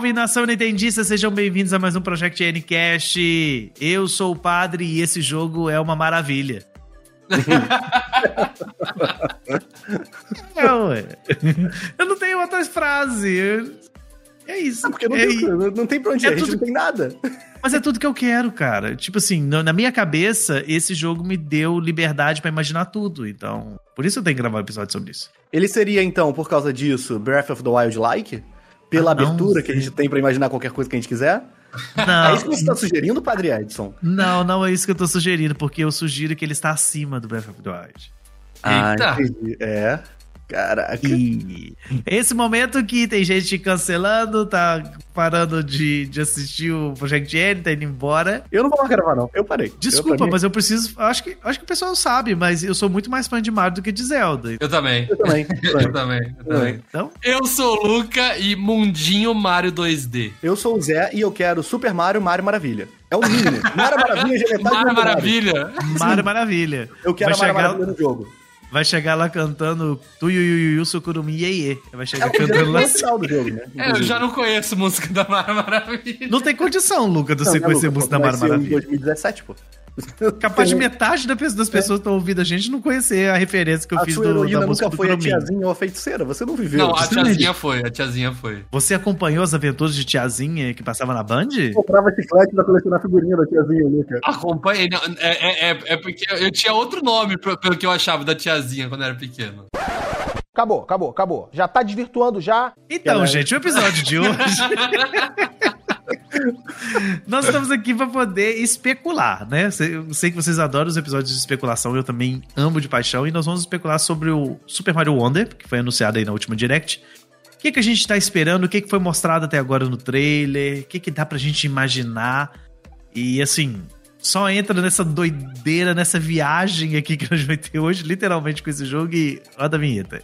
Salve, nação nintendista, sejam bem-vindos a mais um Project Ncast. Eu sou o Padre e esse jogo é uma maravilha. Eu não tenho outras frases. É isso. Porque não tem pra onde ir, a gente não tem nada. Mas é tudo que eu quero, cara. Tipo assim, na minha cabeça, esse jogo me deu liberdade pra imaginar tudo. Então, por isso eu tenho que gravar um episódio sobre isso. Ele seria, então, por causa disso, Breath of the Wild-like? Pela abertura que a gente tem pra imaginar qualquer coisa que a gente quiser? Não. É isso que você tá sugerindo, Padre Edson? Não é isso que eu tô sugerindo, porque eu sugiro que ele está acima do Breath of the Wild. Eita. Entendi. Caraca. E esse momento que tem gente cancelando, tá parando de assistir o Project N, tá indo embora. Eu não vou gravar, não. Eu parei. Desculpa, mas eu preciso... Acho que o pessoal sabe, mas eu sou muito mais fã de Mario do que de Zelda. Eu também. Então? Eu sou o Luca e Mundinho Mario 2D. Eu sou o Zé e eu quero Super Mario Maravilha. É o mínimo. Mario Maravilha já é metade Mario Maravilha. Mario Maravilha. Eu quero Mario Maravilha no jogo. Vai chegar lá cantando Tuiuiuiu Sukurumi Iê. Vai chegar cantando lá. Do jogo, né? Eu já não conheço música da Mario Maravilha. Não tem condição, Luca, de você conhecer música da Mario Maravilha. Em 2017, pô. Capaz de metade das pessoas que estão ouvindo a gente não conhecer a referência que eu fiz da música nunca do foi Kurumi. A tiazinha ou a feiticeira, você não viveu. Não, a tiazinha foi. Você acompanhou as aventuras de tiazinha que passava na Band? Eu comprava chiclete pra colecionar figurinha da tiazinha ali, cara. Acompanhei, é porque eu tinha outro nome pelo que eu achava da tiazinha quando eu era pequeno. Acabou. Já tá desvirtuando já. Então, gente, o episódio de hoje... Nós estamos aqui para poder especular, né? Eu sei que vocês adoram os episódios de especulação, eu também amo de paixão, e nós vamos especular sobre o Super Mario Wonder, que foi anunciado aí na última Direct. O que a gente tá esperando, o que foi mostrado até agora no trailer, o que dá pra gente imaginar. E assim, só entra nessa doideira, nessa viagem aqui que a gente vai ter hoje, literalmente com esse jogo, e roda a vinheta.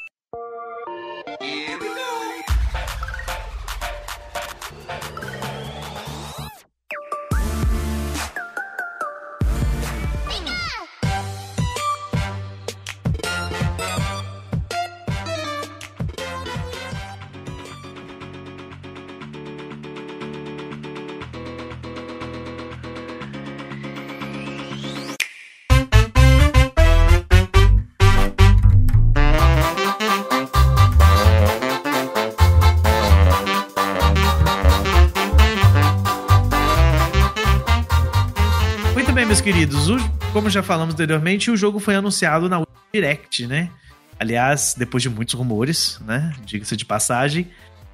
Queridos, como já falamos anteriormente, o jogo foi anunciado na Direct, né? Aliás, depois de muitos rumores, né? Diga-se de passagem.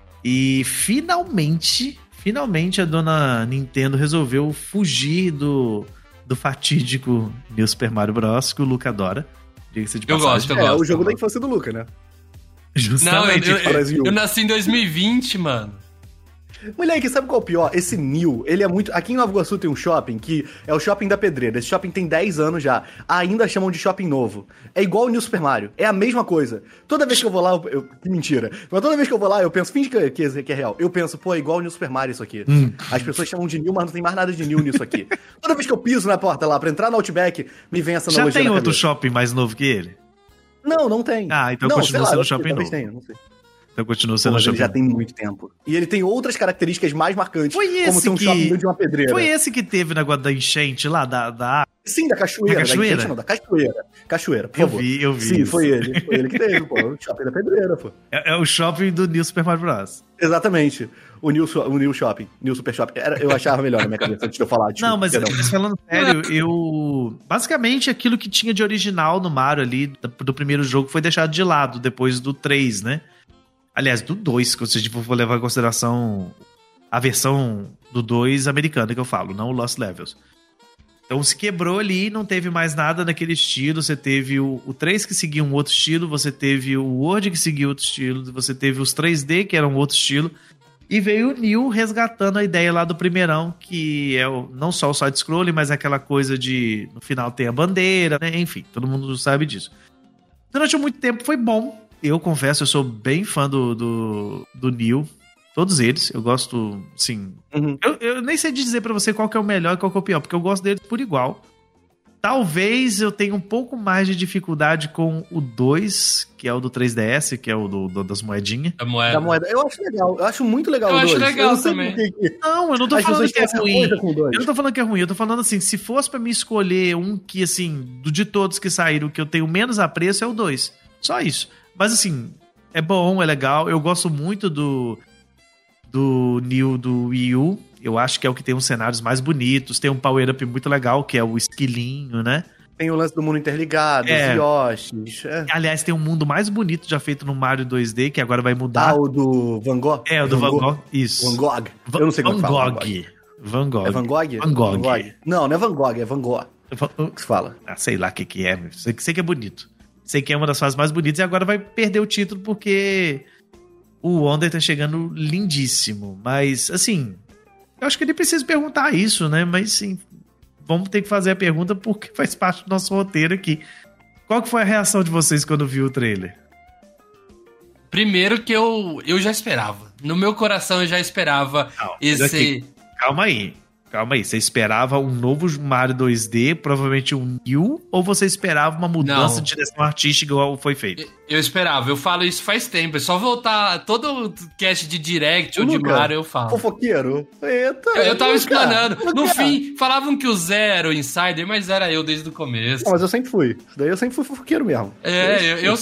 E finalmente a dona Nintendo resolveu fugir do fatídico New Super Mario Bros. Que o Luca adora. Diga-se de passagem. Eu gosto. É o jogo da infância do Luca, né? Justamente. Não, eu nasci em 2020, mano. Moleque, sabe qual é o pior? Esse New, ele é muito... Aqui em Nova Iguaçu tem um shopping que é o Shopping da Pedreira. Esse shopping tem 10 anos já. Ainda chamam de shopping novo. É igual o New Super Mario. É a mesma coisa. Toda vez que eu vou lá... Que mentira. Mas toda vez que eu vou lá, eu penso... Finge que é real. Eu penso, pô, é igual o New Super Mario isso aqui. As pessoas chamam de New, mas não tem mais nada de New nisso aqui. Toda vez que eu piso na porta lá pra entrar no Outback, me vem essa analogia. Já tem outro shopping mais novo que ele? Não tem. Ah, então continua sendo um shopping novo. Não sei. Então continua sendo ele já tem muito tempo. E ele tem outras características mais marcantes, como ser um shopping de uma pedreira. Foi esse que teve o negócio da enchente lá, da Sim, da cachoeira. Da enchente, não, da cachoeira. Cachoeira, por favor. Eu vi. Sim, foi ele. Foi ele que teve, pô. O shopping da pedreira, pô. É o shopping do New Super Mario Bros. Exatamente. O New Shopping. New Super Shopping. Eu achava melhor na minha cabeça antes de eu falar. Não, mas falando sério, basicamente aquilo que tinha de original no Mario ali, do primeiro jogo, foi deixado de lado depois do 3, né? Aliás, do 2, se a gente for levar em consideração a versão do 2 americana que eu falo, não o Lost Levels. Então se quebrou ali, não teve mais nada naquele estilo. Você teve o 3 que seguia um outro estilo, você teve o World que seguia outro estilo, você teve os 3D que eram outro estilo. E veio o New resgatando a ideia lá do primeirão, que é não só o side-scrolling, mas aquela coisa de no final tem a bandeira, né? Enfim, todo mundo sabe disso. Durante muito tempo foi bom. Eu confesso, eu sou bem fã do New. Todos eles, eu gosto, sim. Eu nem sei dizer pra você qual que é o melhor e qual que é o pior, porque eu gosto deles por igual. Talvez eu tenha um pouco mais de dificuldade com o 2, que é o do 3DS, que é o das moedinhas. Da moeda. Eu acho legal. Eu acho muito legal o 2. Eu acho legal também. Não, eu não tô falando que é ruim. Eu não tô falando que é ruim. Eu tô falando assim, se fosse pra me escolher um que, assim, de todos que saíram, que eu tenho menos apreço, é o 2. Só isso. Mas, assim, é bom, é legal. Eu gosto muito do Neo do Wii U. Eu acho que é o que tem uns cenários mais bonitos. Tem um power-up muito legal, que é o esquilinho, né? Tem o lance do mundo interligado, os Yoshis. Aliás, tem um mundo mais bonito já feito no Mario 2D, que agora vai mudar. O do Van Gogh? É, o do Van Gogh. Isso. Van Gogh. Eu não sei como fala. Van Gogh. É Van Gogh? Van Gogh. Não é Van Gogh, é Van Gogh. O que se fala? Sei lá o que é. Sei que é bonito. Sei que é uma das fases mais bonitas e agora vai perder o título porque o Wonder tá chegando lindíssimo. Mas, assim... Eu acho que ele precisa perguntar isso, né? Mas sim, vamos ter que fazer a pergunta porque faz parte do nosso roteiro aqui. Qual que foi a reação de vocês quando viu o trailer? Primeiro que eu já esperava. No meu coração eu já esperava esse... Calma aí. Você esperava um novo Mario 2D, provavelmente um New, ou você esperava uma mudança de direção artística igual foi feito? Eu esperava, eu falo isso faz tempo. É só voltar todo cast de Direct ou de Mario, eu falo. Fofoqueiro. Eita, eu tava explanando. No fim, falavam que o Zé era o Insider, mas era eu desde o começo. Não, mas eu sempre fui. Isso daí eu sempre fui fofoqueiro mesmo. Eu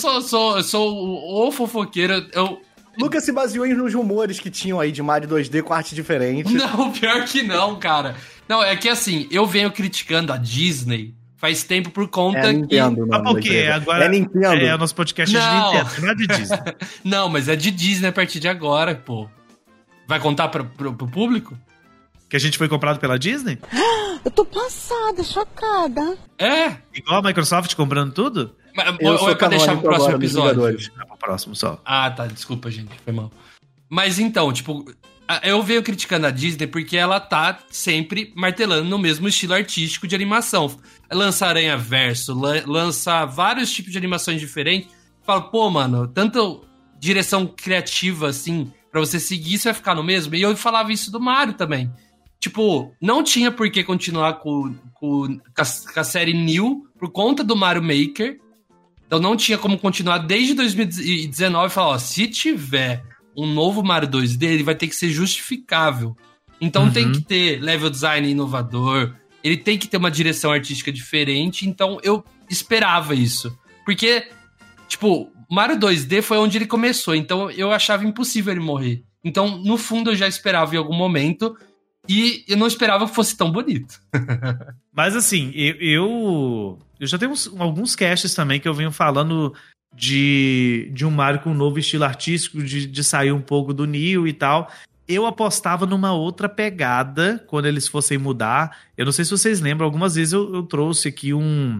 sou o fofoqueiro. Lucas se baseou nos rumores que tinham aí de Mario 2D com arte diferente. Não, pior que não, cara. Não, é que assim, eu venho criticando a Disney faz tempo por conta Nintendo, que... Por quê? Agora é Nintendo. É o nosso podcast de Nintendo, não é de Disney. Não, mas é de Disney a partir de agora, pô. Vai contar pro público? Que a gente foi comprado pela Disney? Eu tô passada, chocada. É. Igual a Microsoft comprando tudo? Ou é pra deixar pro próximo episódio? É pro próximo só. Ah, tá. Desculpa, gente. Foi mal. Mas então, tipo, eu venho criticando a Disney porque ela tá sempre martelando no mesmo estilo artístico de animação. Lança Aranhaverso, lança vários tipos de animações diferentes. Fala, pô, mano, tanta direção criativa, assim, pra você seguir, você vai ficar no mesmo? E eu falava isso do Mario também. Tipo, não tinha por que continuar com a série New por conta do Mario Maker. Então não tinha como continuar desde 2019 e falar, ó, se tiver um novo Mario 2D, ele vai ter que ser justificável. Então tem que ter level design inovador, ele tem que ter uma direção artística diferente, então eu esperava isso. Porque, tipo, Mario 2D foi onde ele começou, então eu achava impossível ele morrer. Então, no fundo, eu já esperava em algum momento, e eu não esperava que fosse tão bonito. Mas assim, eu já tenho alguns casts também que eu venho falando de um Mario com um novo estilo artístico, de sair um pouco do Neo e tal. Eu apostava numa outra pegada quando eles fossem mudar. Eu não sei se vocês lembram, algumas vezes eu trouxe aqui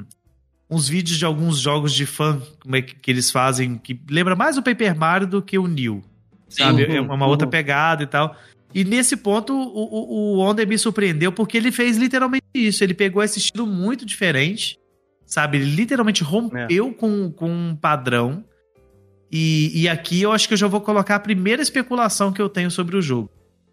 uns vídeos de alguns jogos de fã, como é que eles fazem, que lembra mais o Paper Mario do que o Neo, sabe? É uma outra pegada e tal. E nesse ponto, o Wonder me surpreendeu porque ele fez literalmente isso. Ele pegou esse estilo muito diferente, sabe? Ele literalmente rompeu com um padrão. E aqui eu acho que eu já vou colocar a primeira especulação que eu tenho sobre o jogo.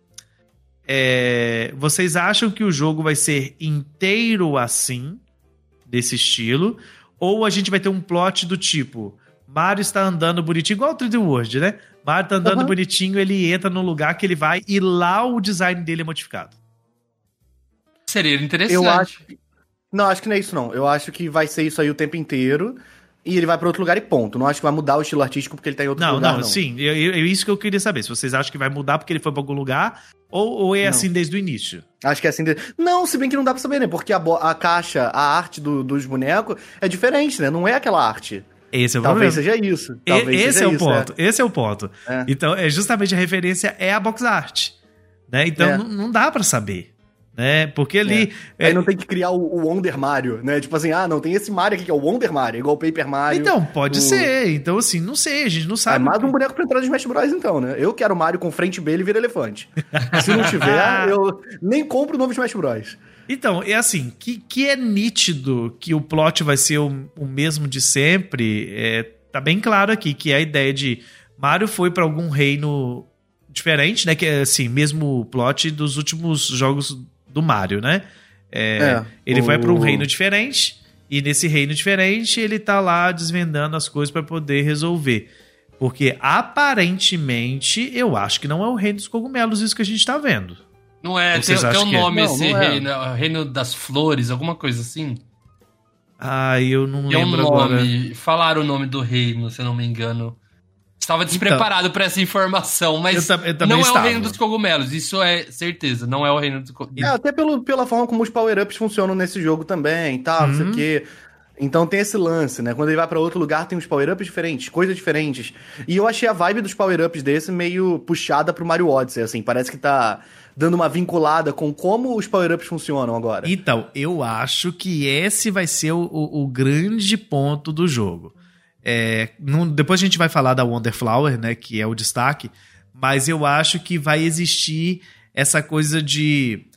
Vocês acham que o jogo vai ser inteiro assim, desse estilo? Ou a gente vai ter um plot do tipo... Mario está andando bonitinho, igual o 3D World, né? Mario está andando bonitinho, ele entra num lugar que ele vai e lá o design dele é modificado. Seria interessante. Eu acho... Não, acho que não é isso não. Eu acho que vai ser isso aí o tempo inteiro e ele vai para outro lugar e ponto. Não acho que vai mudar o estilo artístico porque ele tá em outro lugar, não. Sim. É isso que eu queria saber. Se vocês acham que vai mudar porque ele foi para algum lugar ou é assim desde o início? Acho que é assim... Não, se bem que não dá pra saber, né? Porque a caixa, a arte dos bonecos é diferente, né? Não é aquela arte. Esse é o Talvez problema. seja isso. Esse é o ponto. Esse é o ponto. Então, justamente a referência é a box art. Né? Então, não dá pra saber. Né? Porque ali... Aí não tem que criar o Wonder Mario, né? Tipo assim, não tem esse Mario aqui que é o Wonder Mario, igual o Paper Mario. Então, pode ser. Então, assim, não sei, a gente não sabe. É mais um boneco pra entrar no Smash Bros, então, né? Eu quero o Mario com frente B e vira elefante. Se não tiver, eu nem compro o novo Smash Bros. Então, é assim, que é nítido que o plot vai ser o mesmo de sempre, tá bem claro aqui, que é a ideia de Mario foi pra algum reino diferente, né? Que é assim, mesmo plot dos últimos jogos do Mario, né? Ele vai pra um reino diferente E nesse reino diferente, ele tá lá desvendando as coisas pra poder resolver. Porque, aparentemente, eu acho que não é o reino dos cogumelos isso que a gente tá vendo. Não é, tem um nome esse reino, reino das flores, alguma coisa assim. Ah, eu não tem lembro um nome, agora. falaram o nome do reino, se eu não me engano. Estava despreparado para essa informação, mas eu não é o reino dos cogumelos, isso é certeza, não é o reino dos cogumelos. Até pela forma como os power-ups funcionam nesse jogo também, tal, não sei o quê. Então tem esse lance, né? Quando ele vai pra outro lugar, tem uns power-ups diferentes, coisas diferentes. E eu achei a vibe dos power-ups desse meio puxada pro Mario Odyssey, assim. Parece que tá dando uma vinculada com como os power-ups funcionam agora. Então, eu acho que esse vai ser o grande ponto do jogo. Depois a gente vai falar da Wonder Flower, né? Que é o destaque. Mas eu acho que vai existir essa coisa de...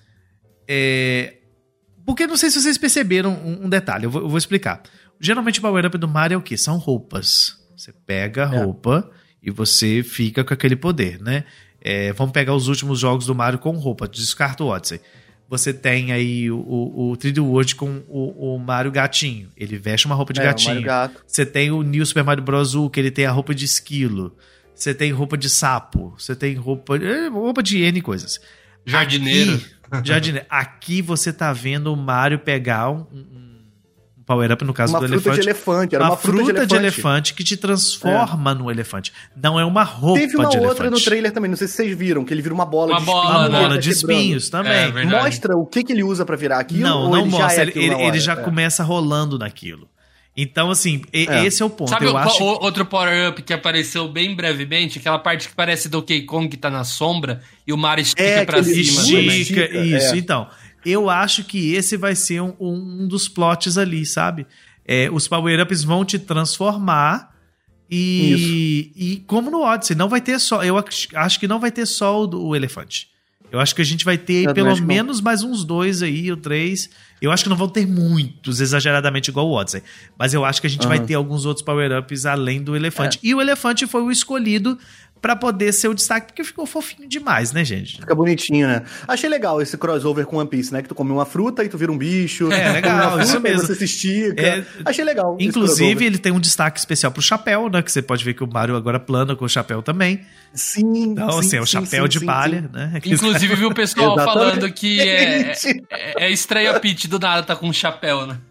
Porque não sei se vocês perceberam um detalhe, eu vou explicar. Geralmente o power-up do Mario é o quê? São roupas. Você pega a roupa e você fica com aquele poder, né? Vamos pegar os últimos jogos do Mario com roupa, descarta o Odyssey. Você tem aí o 3D World com o Mario gatinho. Ele veste uma roupa de gatinho. Você tem o New Super Mario Bros. U, que ele tem a roupa de esquilo. Você tem roupa de sapo. Você tem roupa de N coisas. Jardineiro. Aqui você tá vendo o Mario pegar um power-up, no caso do elefante. Uma fruta de elefante. Era uma fruta de elefante que te transforma no elefante. Não é uma roupa de elefante. Teve uma outra no trailer também, não sei se vocês viram, que ele vira uma bola de espinhos. Uma bola de espinhos também. Mostra o que ele usa pra virar aquilo? Não mostra. Ele já começa rolando naquilo. Então, assim, esse é o ponto. Sabe outro power-up que apareceu bem brevemente? Aquela parte que parece Donkey Kong que tá na sombra e o Mario estica pra cima. Isso. Então, eu acho que esse vai ser um dos plots ali, sabe? Os power-ups vão te transformar e como no Odyssey, não vai ter só... Eu acho que não vai ter só o elefante. Eu acho que a gente vai ter pelo menos mais uns 2 aí, ou 3. Eu acho que não vão ter muitos, exageradamente igual o Odyssey. Mas eu acho que a gente vai ter alguns outros power-ups além do elefante. E o elefante foi o escolhido pra poder ser o destaque, porque ficou fofinho demais, né, gente? Fica bonitinho, né? Achei legal esse crossover com One Piece, né? Que tu come uma fruta e tu vira um bicho. Legal, fruta, isso mesmo. Você se estica. Achei legal. Inclusive, ele tem um destaque especial pro chapéu, né? Que você pode ver que o Mario agora plana com o chapéu também. Sim. Então, assim, é o chapéu de palha, né? Inclusive, viu o pessoal falando que é estreia Peach do nada, tá com um chapéu, né?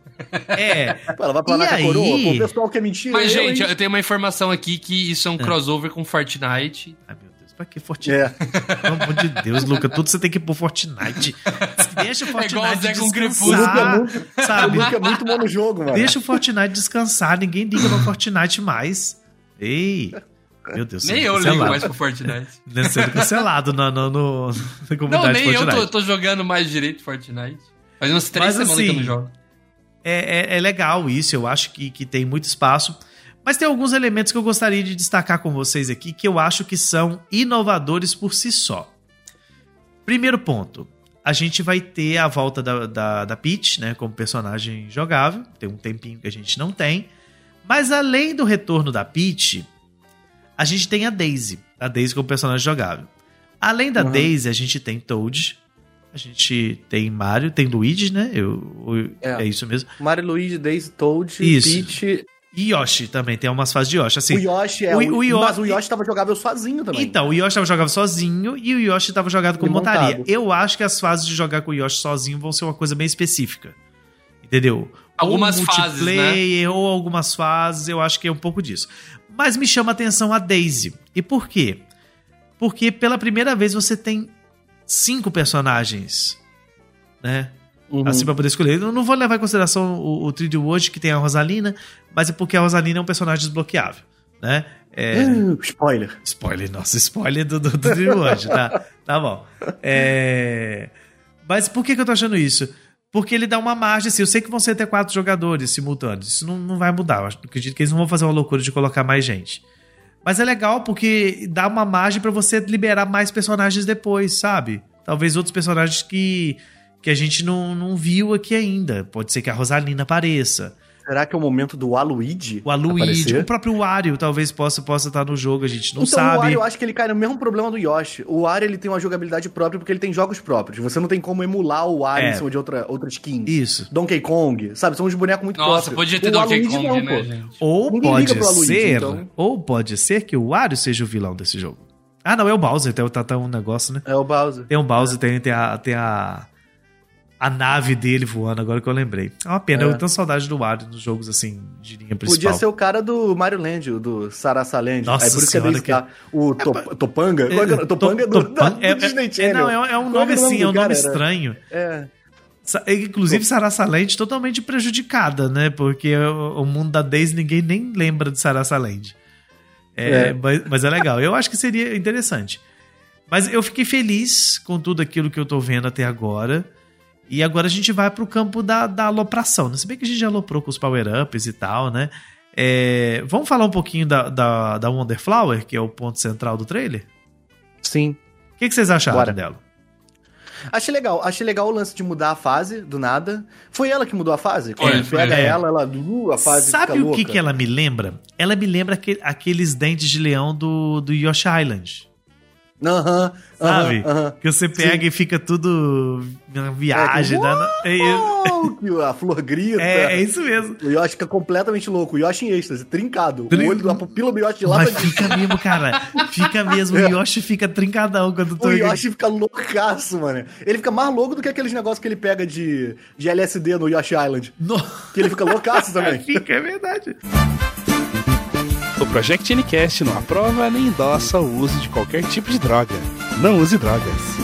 Ela vai planar com a coroa, pô, o pessoal quer mentir. Mas, gente, eu tenho uma informação aqui que isso é um crossover com Fortnite. Ai, meu Deus, pra que Fortnite? Pelo amor de Deus, Luca, tudo você tem que ir pro Fortnite. Deixa o Fortnite descansar, sabe? O Luca é muito bom no jogo, mano. Deixa o Fortnite descansar, ninguém liga pra Fortnite mais. Ei... Meu Deus, nem eu ligo mais pro Fortnite. Sendo cancelado na comunidade. Não, nem Fortnite. Eu tô jogando mais direito Fortnite. Faz uns 3 semanas que eu não jogo. É legal isso, eu acho que tem muito espaço. Mas tem alguns elementos que eu gostaria de destacar com vocês aqui que eu acho que são inovadores por si só. Primeiro ponto, a gente vai ter a volta da Peach, né, como personagem jogável. Tem um tempinho que a gente não tem. Mas além do retorno da Peach, a gente tem a Daisy como personagem jogável. Além da Daisy, a gente tem Toad, a gente tem Mario, tem Luigi, né? É isso mesmo. Mario, Luigi, Daisy, Toad, Peach... E Yoshi também, tem umas fases de Yoshi. Assim, o Yoshi mas o Yoshi tava jogável sozinho também. Então, o Yoshi tava jogável sozinho e o Yoshi tava jogado com montaria. Eu acho que as fases de jogar com o Yoshi sozinho vão ser uma coisa bem específica. Entendeu? Algumas fases, né? Ou algumas fases, eu acho que é um pouco disso. Mas me chama a atenção a Daisy. E por quê? Porque pela primeira vez você tem 5 personagens, né? Assim, pra poder escolher. Eu não vou levar em consideração o 3D World, que tem a Rosalina, mas é porque a Rosalina é um personagem desbloqueável, né? Spoiler. Spoiler do 3D World, tá? Tá bom. Mas por que eu tô achando isso? Porque ele dá uma margem, assim, eu sei que vão ser até 4 jogadores simultâneos, isso não vai mudar, eu acredito que eles não vão fazer uma loucura de colocar mais gente. Mas é legal porque dá uma margem pra você liberar mais personagens depois, sabe? Talvez outros personagens que a gente não viu aqui ainda. Pode ser que a Rosalina apareça. Será que é o momento do Waluigi? O Waluigi, aparecer? o próprio Wario talvez possa estar no jogo, a gente não Então, sabe. o Wario, eu acho que ele cai no mesmo problema do Yoshi. O Wario, ele tem uma jogabilidade própria porque ele tem jogos próprios. Você não tem como emular o Wario em cima de outra skin. Isso. Donkey Kong, sabe? São uns bonecos muito próprios. Nossa, podia ter O Donkey Waluigi Kong, não, né, pô. gente? Ou Ninguém pode liga pro Waluigi, ser, então. ou pode ser que o Wario seja o vilão desse jogo. Ah, não, é o Bowser, tá um negócio, né? É o Bowser. Tem um Bowser, tem a nave dele voando, agora que eu lembrei. É uma pena, eu tenho saudade do Wario nos jogos, assim, de linha principal. Podia ser o cara do Mario Land, o do Sarasa Land. Nossa Aí por isso senhora, que é desse, o Topanga? Qual é que é? Topanga é do Disney Channel. Não, é um Qual nome é o nome assim, é um do nome cara? estranho. É. Inclusive, Sarasa Land totalmente prejudicada, né? Porque o mundo da Daisy, ninguém nem lembra de Sarasa Land. Mas é legal. Eu acho que seria interessante. Mas eu fiquei feliz com tudo aquilo que eu tô vendo até agora. E agora a gente vai pro campo da alopração, né? Se bem que a gente já aloprou com os power-ups e tal, né? Vamos falar um pouquinho da Wonder Flower, que é o ponto central do trailer? Sim. O que vocês acharam dela? Achei legal o lance de mudar a fase, do nada. Foi ela que mudou a fase? Foi, Quando pega foi. ela, a fase Sabe fica o louca. que ela me lembra? Ela me lembra aqueles dentes de leão do Yoshi Island. Sabe? Que você pega e fica tudo uma viagem. A flor grita. É isso mesmo. O Yoshi fica completamente louco. O Yoshi em êxtase, trincado. O olho da pupila do Yoshi de lá Mas pra fica mesmo, cara. Fica mesmo. O Yoshi fica trincadão quando O Yoshi fica loucaço, mano. Ele fica mais louco do que aqueles negócios que ele pega de LSD no Yoshi Island. Que ele fica loucaço também. Fica, é verdade. O Project Ncast não aprova nem endossa o uso de qualquer tipo de droga. Não use drogas.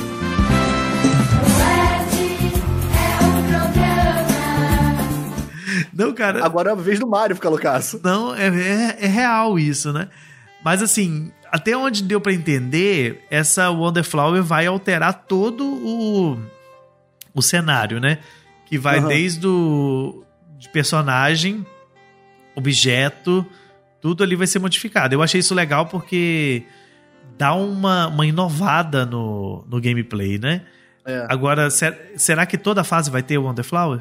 Não, cara. Agora é a vez do Mario ficar loucaço. Não, é real isso, né? Mas assim, até onde deu pra entender, essa Wonder Flower vai alterar todo o cenário, né? Que vai desde de personagem, objeto, tudo ali vai ser modificado. Eu achei isso legal porque dá uma inovada no gameplay, né? Agora, será que toda fase vai ter o Wonder Flower?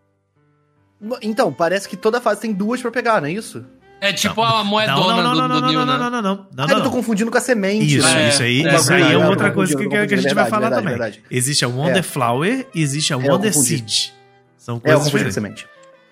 Então, parece que toda fase tem duas pra pegar, não é isso? É tipo a moedona do Neo, né? Não, eu tô confundindo com a semente. Isso aí é outra coisa que a gente vai falar também. Verdade. Existe a Wonder Flower e existe a Wonder Seed. São coisas diferentes. Semente.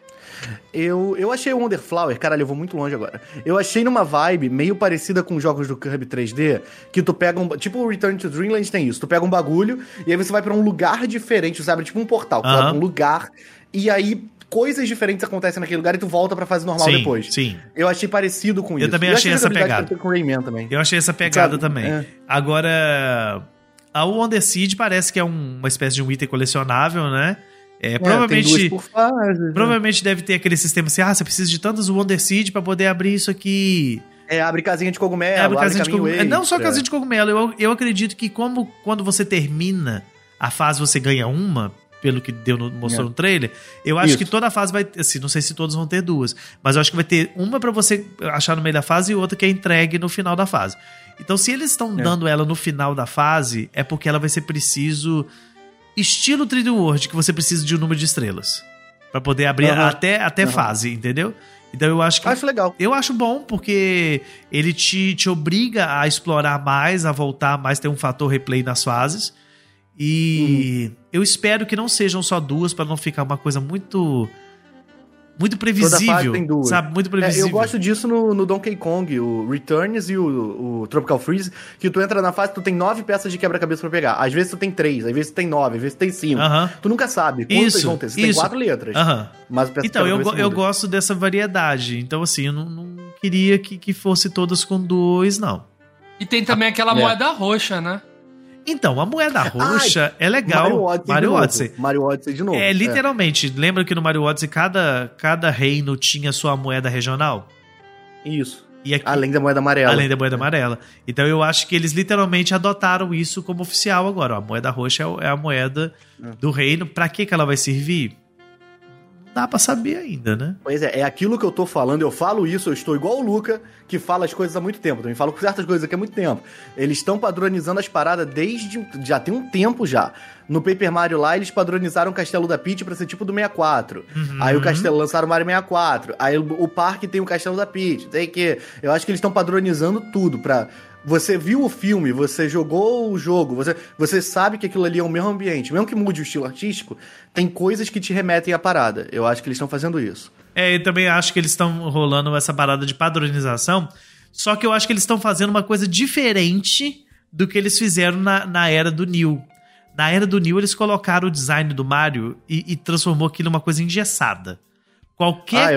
Eu achei o Wonder Flower, caralho, eu vou muito longe agora. Eu achei numa vibe meio parecida com jogos do Kirby 3D, que tu pega tipo o Return to Dreamland tem isso, tu pega um bagulho e aí você vai pra um lugar diferente, você abre tipo um portal, tu vai pra um lugar e aí coisas diferentes acontecem naquele lugar e tu volta pra fase normal depois. Sim. Eu achei parecido com isso. Eu também achei essa pegada. Com Rayman também. Eu achei essa pegada também. Agora, a Wonder Seed parece que é uma espécie de um item colecionável, né? Provavelmente, tem duas por fase, provavelmente deve ter aquele sistema assim, você precisa de tantas Wonder Seed pra poder abrir isso aqui. Abre casinha de cogumelo, abre casinha de cogumelo. Extra. Não só casinha de cogumelo, eu acredito que quando você termina a fase, você ganha uma, pelo que mostrou no trailer, eu acho que toda a fase vai ter, assim, não sei se todos vão ter duas, mas eu acho que vai ter uma pra você achar no meio da fase e outra que é entregue no final da fase. Então, se eles estão dando ela no final da fase, é porque ela vai ser preciso... Estilo 3D World, que você precisa de um número de estrelas pra poder abrir até fase, entendeu? Então eu acho que... Acho legal. Eu acho bom, porque ele te obriga a explorar mais, a voltar mais, ter um fator replay nas fases. E eu espero que não sejam só duas, pra não ficar uma coisa muito previsível. Toda fase tem duas. Sabe? Muito previsível. Eu gosto disso no Donkey Kong, o Returns e o Tropical Freeze, que tu entra na fase, tu tem 9 peças de quebra-cabeça pra pegar. Às vezes tu tem 3, às vezes tu tem 9, às vezes tu tem 5. Tu nunca sabe quantas vão ter. Você tem 4 letras. Mas então, eu gosto dessa variedade. Então, assim, eu não queria que fosse todas com 2, não. E tem também aquela moeda roxa, né? Então, a moeda roxa é legal. Mario Odyssey. Mario Odyssey de novo. Literalmente. Lembra que no Mario Odyssey cada reino tinha sua moeda regional? Isso. E aqui, além da moeda amarela. Além da moeda amarela. Então eu acho que eles literalmente adotaram isso como oficial agora. A moeda roxa é a moeda do reino. Pra que ela vai servir? dá pra saber ainda, né? Pois é aquilo que eu tô falando, eu falo isso, eu estou igual o Luca, que fala as coisas há muito tempo, também falo certas coisas aqui há muito tempo. Eles estão padronizando as paradas já tem um tempo já. No Paper Mario lá, eles padronizaram o Castelo da Peach pra ser tipo do 64. Aí o Castelo lançaram o Mario 64. Aí o parque tem o Castelo da Peach. Tem que... Eu acho que eles estão padronizando tudo pra... Você viu o filme, você jogou o jogo, você sabe que aquilo ali é o mesmo ambiente. Mesmo que mude o estilo artístico, tem coisas que te remetem à parada. Eu acho que eles estão fazendo isso. Eu também acho que eles estão rolando essa parada de padronização, só que eu acho que eles estão fazendo uma coisa diferente do que eles fizeram na era do New. Na era do New, eles colocaram o design do Mario e transformou aquilo numa coisa engessada. Qualquer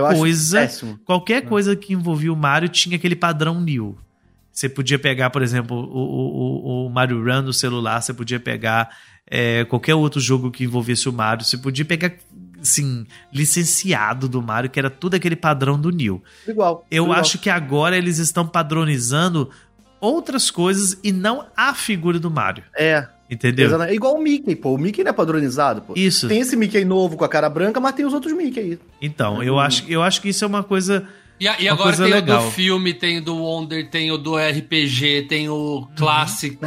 coisa que envolvia o Mario tinha aquele padrão New. Você podia pegar, por exemplo, o Mario Run no celular, você podia pegar qualquer outro jogo que envolvesse o Mario, você podia pegar, assim, licenciado do Mario, que era tudo aquele padrão do New. Eu acho que agora eles estão padronizando outras coisas e não a figura do Mario. Entendeu? Exatamente. É igual o Mickey, pô. O Mickey não é padronizado, pô. Isso. Tem esse Mickey novo com a cara branca, mas tem os outros Mickey aí. Então, eu acho que isso é uma coisa... E agora tem legal. O do filme, tem o do Wonder, tem o do RPG, tem o clássico.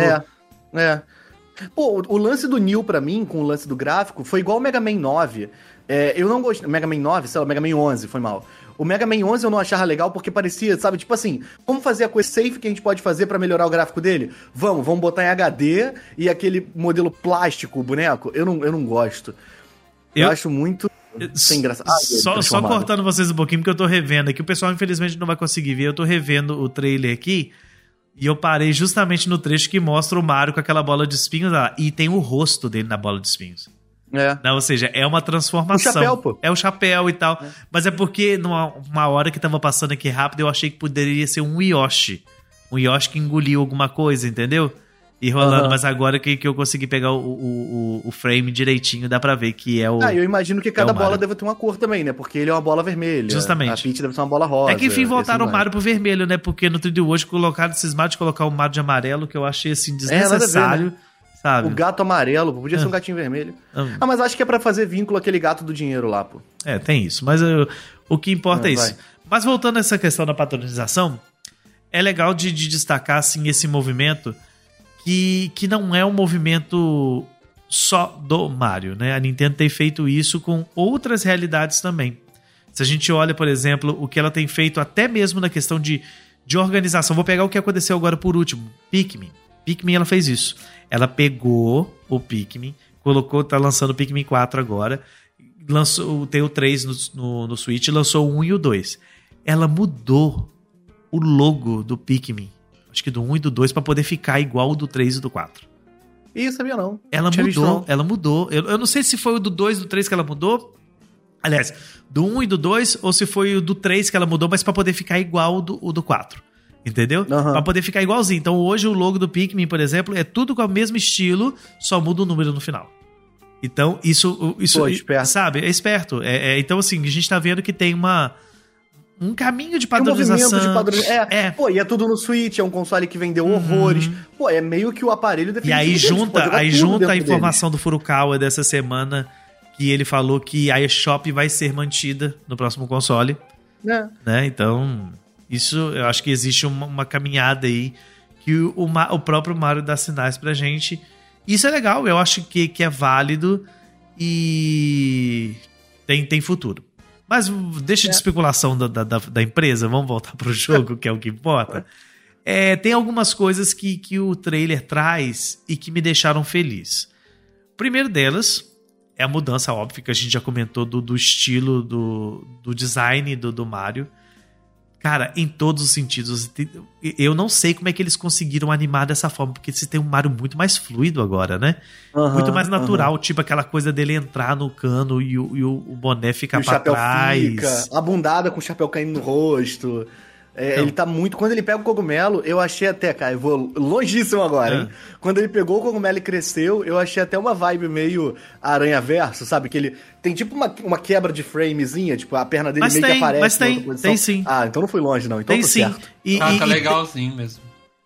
Pô, o lance do New pra mim, com o lance do gráfico, foi igual o Mega Man 9. Eu não gostei... Mega Man 9, sei lá, Mega Man 11, foi mal. O Mega Man 11 eu não achava legal porque parecia, sabe, tipo assim, vamos fazer a coisa safe que a gente pode fazer pra melhorar o gráfico dele? Vamos botar em HD e aquele modelo plástico, o boneco, eu não gosto. Eu acho muito... sem graça. Só cortando vocês um pouquinho, porque eu tô revendo aqui. O pessoal, infelizmente, não vai conseguir ver. Eu tô revendo o trailer aqui e eu parei justamente no trecho que mostra o Mario com aquela bola de espinhos lá. E tem o rosto dele na bola de espinhos. Não, ou seja, é uma transformação. O chapéu, pô. É o chapéu e tal. Mas é porque, numa hora que tava passando aqui rápido, eu achei que poderia ser um Yoshi. Um Yoshi que engoliu alguma coisa, entendeu? E rolando, mas agora que eu consegui pegar o frame direitinho, dá pra ver que é o... eu imagino que cada bola deve ter uma cor também, né? Porque ele é uma bola vermelha. Justamente. A Peach deve ser uma bola rosa. É que, enfim, voltaram o Mario pro vermelho, né? Porque no 3D World colocaram esses Mario de colocar o Mario de amarelo, que eu achei, assim, desnecessário, né? sabe? O gato amarelo, pô. Podia ser um gatinho vermelho. Mas acho que é pra fazer vínculo aquele gato do dinheiro lá, pô. Tem isso. Mas o que importa é isso. Mas voltando a essa questão da patronização, é legal de destacar, assim, esse movimento... Que não é um movimento só do Mario, né? A Nintendo tem feito isso com outras realidades também. Se a gente olha, por exemplo, o que ela tem feito até mesmo na questão de organização. Vou pegar o que aconteceu agora por último. Pikmin. Pikmin, ela fez isso. Ela pegou o Pikmin, tá lançando o Pikmin 4 agora, tem o 3 no Switch, lançou o 1 e o 2. Ela mudou o logo do Pikmin. Acho que do 1 e do 2 pra poder ficar igual o do 3 e do 4. Ih, sabia não. Ela mudou. Eu não sei se foi o do 2 e do 3 que ela mudou. Aliás, do 1 e do 2 ou se foi o do 3 que ela mudou, mas pra poder ficar igual o do 4. Entendeu? Pra poder ficar igualzinho. Então hoje o logo do Pikmin, por exemplo, é tudo com o mesmo estilo, só muda o número no final. Então isso Pô, esperto. Sabe? É esperto. Então assim, a gente tá vendo que tem um caminho de padronização. Pô, e é tudo no Switch, é um console que vendeu horrores. Pô, é meio que o aparelho definitivo. E aí junta a informação do Furukawa dessa semana, que ele falou que a eShop vai ser mantida no próximo console. Né? Então, isso eu acho que existe uma caminhada aí que o próprio Mario dá sinais pra gente. Isso é legal, eu acho que é válido e tem futuro. Mas deixa de especulação da empresa, vamos voltar pro jogo, que é o que importa. Tem algumas coisas que o trailer traz e que me deixaram feliz. O primeiro delas é a mudança óbvia, que a gente já comentou, do estilo, do design do Mario. Cara, em todos os sentidos. Eu não sei como é que eles conseguiram animar dessa forma, porque você tem um Mario muito mais fluido agora, né? Muito mais natural, tipo aquela coisa dele entrar no cano e o boné ficar pra trás. A bundada com o chapéu caindo no rosto. Ele tá muito... Quando ele pega o cogumelo, eu achei até, cara, eu vou longíssimo agora, hein? Quando ele pegou o cogumelo e cresceu, eu achei até uma vibe meio Aranha-Verso, sabe? Que ele tem tipo uma quebra de framezinha, tipo, a perna dele que aparece. Mas tem sim. Então não fui longe, não. Então tem sim. Tá legalzinho mesmo.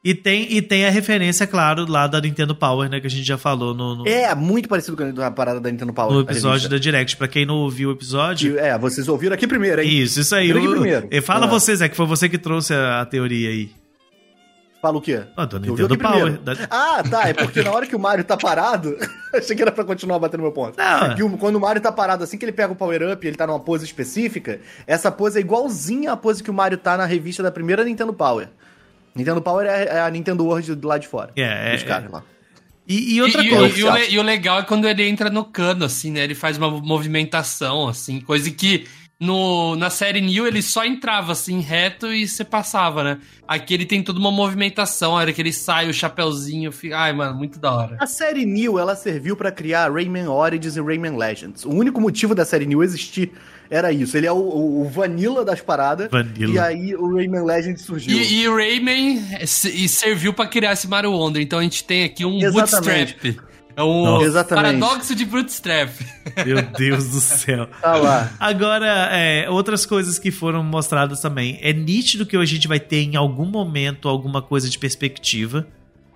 E tem a referência, claro, lá da Nintendo Power, né? Que a gente já falou no muito parecido com a parada da Nintendo Power. no episódio da Direct. Pra quem não ouviu o episódio... Vocês ouviram aqui primeiro, hein? Isso aí. Primeiro. Fala você, Zé, que foi você que trouxe a teoria aí. Fala o quê? Do Nintendo Power. Tá. É porque na hora que o Mario tá parado... achei que era pra continuar batendo meu ponto. Não. Quando o Mario tá parado, assim que ele pega o power-up e ele tá numa pose específica, essa pose é igualzinha à pose que o Mario tá na revista da primeira Nintendo Power. Nintendo Power é a Nintendo World do lado de fora. Dos caras lá. E outra coisa... E o legal é quando ele entra no cano, assim, né? Ele faz uma movimentação, assim, coisa que... Na série New ele só entrava assim reto e você passava, né? Aqui ele tem toda uma movimentação, a hora que ele sai, o chapéuzinho, fica... Ai, mano, muito da hora. A série New, ela serviu pra criar Rayman Origins e Rayman Legends. O único motivo da série New existir era isso. Ele é o vanilla das paradas. Vanilla. E aí o Rayman Legends surgiu. E Rayman serviu pra criar esse Mario Wonder. Então a gente tem aqui um bootstrap. É um paradoxo de bootstrap. Meu Deus do céu. Tá lá. Agora, outras coisas que foram mostradas também. É nítido que a gente vai ter em algum momento alguma coisa de perspectiva.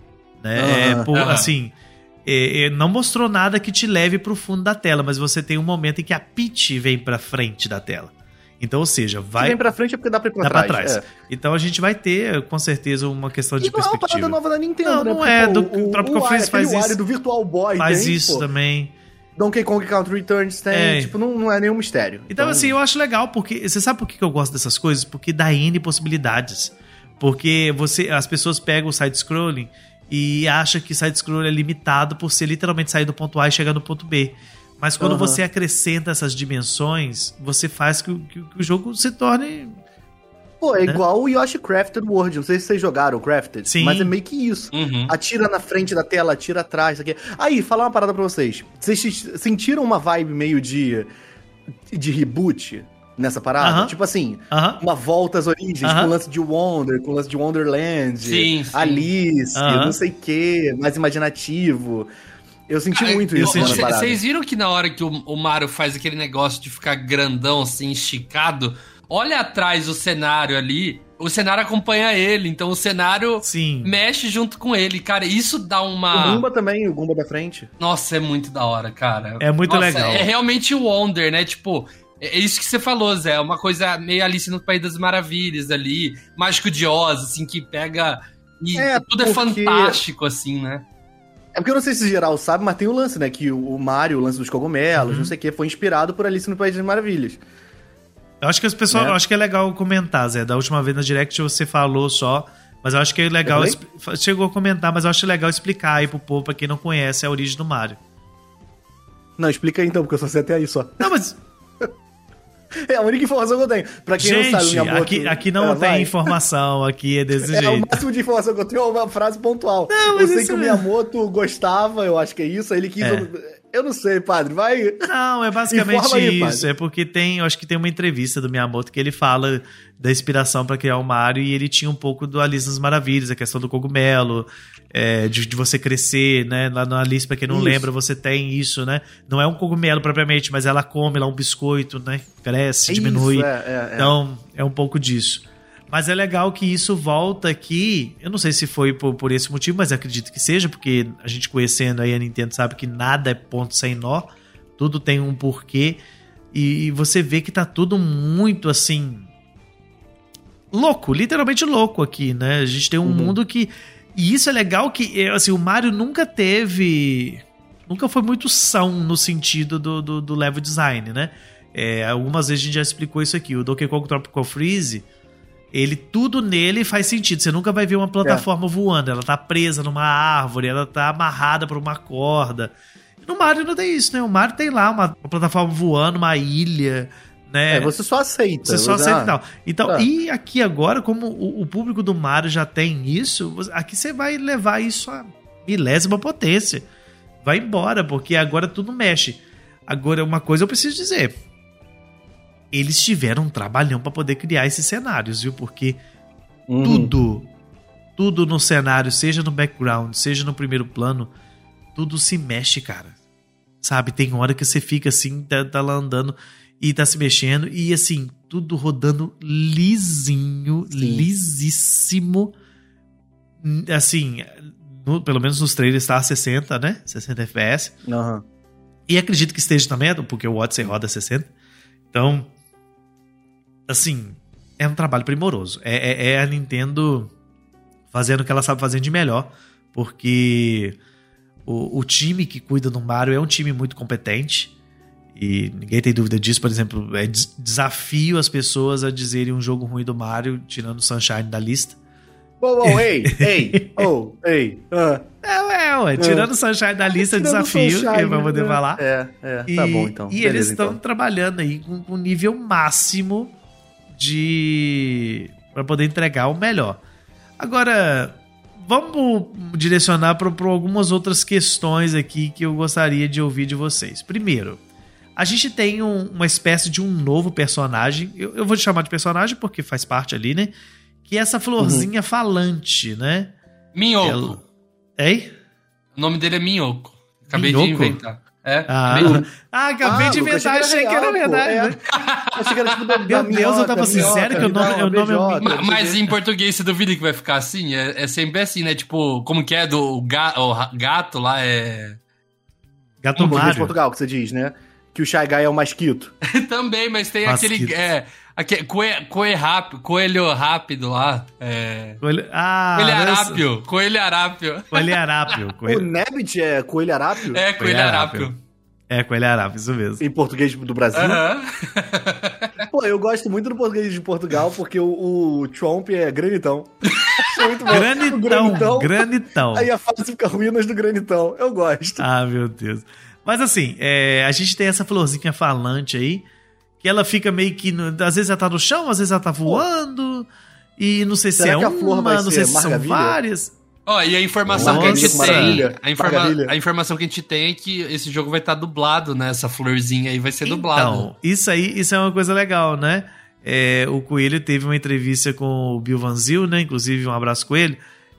Né? Assim, não mostrou nada que te leve pro fundo da tela, mas você tem um momento em que a Peach vem pra frente da tela. Então, ou seja, vai... Se vem pra frente é porque dá pra ir pra trás. Então a gente vai ter, com certeza, uma questão de perspectiva. Não é uma parada nova da Nintendo, né? Não é. O Tropical Freeze faz isso. O do Virtual Boy faz tem, isso também. Donkey Kong Country Returns tem. Tipo, não é nenhum mistério. Então, assim, eu acho legal, porque... Você sabe por que eu gosto dessas coisas? Porque dá N possibilidades. Porque as pessoas pegam o side-scrolling e acham que side-scrolling é limitado por ser literalmente sair do ponto A e chegar no ponto B. Mas quando você acrescenta essas dimensões, você faz que o jogo se torne... Pô, é igual o Yoshi Crafted World. Não sei se vocês jogaram o Crafted, Sim. mas é meio que isso. Atira na frente da tela, atira atrás. Isso aqui. Aí, falar uma parada pra vocês. Vocês sentiram uma vibe meio de reboot nessa parada? Tipo assim, uma volta às origens, com o lance de Wonder, com o lance de Wonderland, sim. Alice, não sei o quê, mais imaginativo... Eu senti muito isso. Vocês viram que na hora que o Mario faz aquele negócio de ficar grandão, assim, esticado, olha atrás o cenário ali, o cenário acompanha ele, então o cenário mexe junto com ele. Cara, isso dá uma... O Goomba também, o Goomba da frente. Nossa, é muito da hora, cara. É muito legal. É realmente o Wonder, né? Tipo, é isso que você falou, Zé. É uma coisa meio Alice no País das Maravilhas ali, Mágico de Oz, assim, que pega... E tudo é fantástico, assim, né? É porque eu não sei se geral sabe, mas tem o lance, né? Que o Mario, o lance dos cogumelos, não sei o que, foi inspirado por Alice no País das Maravilhas. Eu acho que as pessoas. Eu acho que é legal comentar, Zé. Da última vez na Direct você falou só. Mas eu acho que é legal. Chegou a comentar, mas eu acho legal explicar aí pro povo, pra quem não conhece, a origem do Mario. Não, explica aí então, porque eu só sei até aí só. Não, mas. É a única informação que eu tenho. Pra quem não sabe, Miyamoto... aqui não tem informação, aqui é desse jeito. O máximo de informação que eu tenho é uma frase pontual. Não, eu sei que o Miyamoto gostava, eu acho que é isso, aí ele quis... Eu não sei, padre, vai... Não, é basicamente aí, isso. É porque eu acho que tem uma entrevista do Miyamoto que ele fala da inspiração pra criar o Mario e ele tinha um pouco do Alice nas Maravilhas, a questão do cogumelo, de você crescer, né? Lá na Alice, pra quem não lembra, você tem isso, né? Não é um cogumelo propriamente, mas ela come lá um biscoito, né? Cresce, diminui. Então, é um pouco disso. Mas é legal que isso volta aqui. Eu não sei se foi por esse motivo, mas acredito que seja, porque a gente conhecendo aí a Nintendo sabe que nada é ponto sem nó. Tudo tem um porquê. E você vê que tá tudo muito assim... louco, literalmente louco aqui, né? A gente tem um mundo que... E isso é legal que, assim, o Mario nunca teve... Nunca foi muito são no sentido do level design, né? Algumas vezes a gente já explicou isso aqui. O Donkey Kong Tropical Freeze... tudo nele faz sentido. Você nunca vai ver uma plataforma voando. Ela tá presa numa árvore, ela tá amarrada por uma corda. No Mario não tem isso, né? O Mario tem lá uma plataforma voando, uma ilha, né? Você só aceita. Você só aceita e tal. Então, e aqui agora, como o público do Mario já tem isso, aqui você vai levar isso a milésima potência. Vai embora, porque agora tudo mexe. Agora, uma coisa eu preciso dizer... Eles tiveram um trabalhão pra poder criar esses cenários, viu? Porque tudo no cenário, seja no background, seja no primeiro plano, tudo se mexe, cara. Sabe? Tem hora que você fica assim, tá lá andando e tá se mexendo e assim, tudo rodando lisinho, lisíssimo. assim, pelo menos nos trailers está a 60, né? 60 FPS. Aham. E acredito que esteja também, porque o Odyssey roda 60. Então, assim, é um trabalho primoroso. É a Nintendo fazendo o que ela sabe fazer de melhor, porque o time que cuida do Mario é um time muito competente. E ninguém tem dúvida disso. Por exemplo, desafio as pessoas a dizerem um jogo ruim do Mario, tirando o Sunshine da lista. Ei. Tirando o Sunshine da lista, desafio, que vai poder falar. Tá bom então. E eles estão trabalhando aí com o nível máximo para poder entregar o melhor. Agora, vamos direcionar para algumas outras questões aqui que eu gostaria de ouvir de vocês. Primeiro, a gente tem uma espécie de um novo personagem. Eu vou te chamar de personagem porque faz parte ali, né? Que é essa florzinha falante, né? Minhoco. Ei? O nome dele é Minhoco. Acabei Minhoco? de inventar. Acabei de inventar, achei que era verdade. Né? Achei que era tipo da Meu Deus, eu tava sincero que o nome é... Mas em português você duvida que vai ficar assim? É sempre assim, né? Tipo, como que é o gato lá? Gato Mario. Mario. De Portugal, que você diz, né? Que o Shy Guy é o Masquito. Também, mas tem Masquito. aquele coelho rápido lá. Coelho Arápio. Coelho Arápio. O Nabbit é Coelho Arápio? É, Coelho Arápio. É, Coelho Arápio, isso mesmo. Em português do Brasil? Pô, eu gosto muito do português de Portugal porque o Trump é granitão. Achei muito bom. Granitão. Aí a fase fica ruínas do granitão. Eu gosto. Ah, meu Deus. Mas assim, a gente tem essa florzinha falante aí, que ela fica meio que... Às vezes ela tá no chão, às vezes ela tá voando, e não sei se Será é que a flor vai não sei ser se são Margavilha? várias. Ó, e a informação que a gente Maravilha. tem... Maravilha. A informação que a gente tem é que esse jogo vai estar dublado, né? Essa florzinha aí vai ser dublado. Então, isso é uma coisa legal, né? O Coelho teve uma entrevista com o Bill Van Zyl, né? Inclusive, um abraço, Coelho.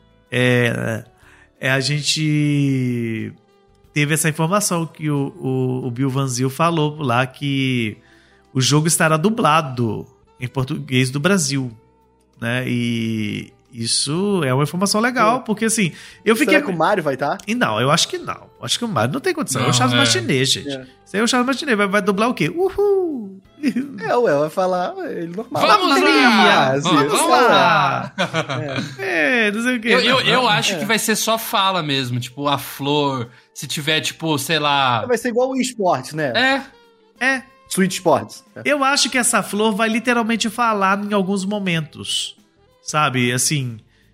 A gente... teve essa informação que o Bill Van Zyl falou lá, que o jogo estará dublado em português do Brasil, né? E isso é uma informação legal, porque assim, eu fiquei... Será que o Mario vai estar? Não, eu acho que não. Acho que o Mario não tem condição. É o Charles Martinet, gente. Isso aí é o Charles Martinet. Vai dublar o quê? Uhul! Vai falar ele normal. Vamos lá! Não sei o quê. Eu acho que vai ser só fala mesmo. Tipo, a flor. Se tiver, tipo, sei lá... Vai ser igual o eSports, né? Switch Sports. Eu acho que essa flor vai literalmente falar em alguns momentos. Sabe? Assim...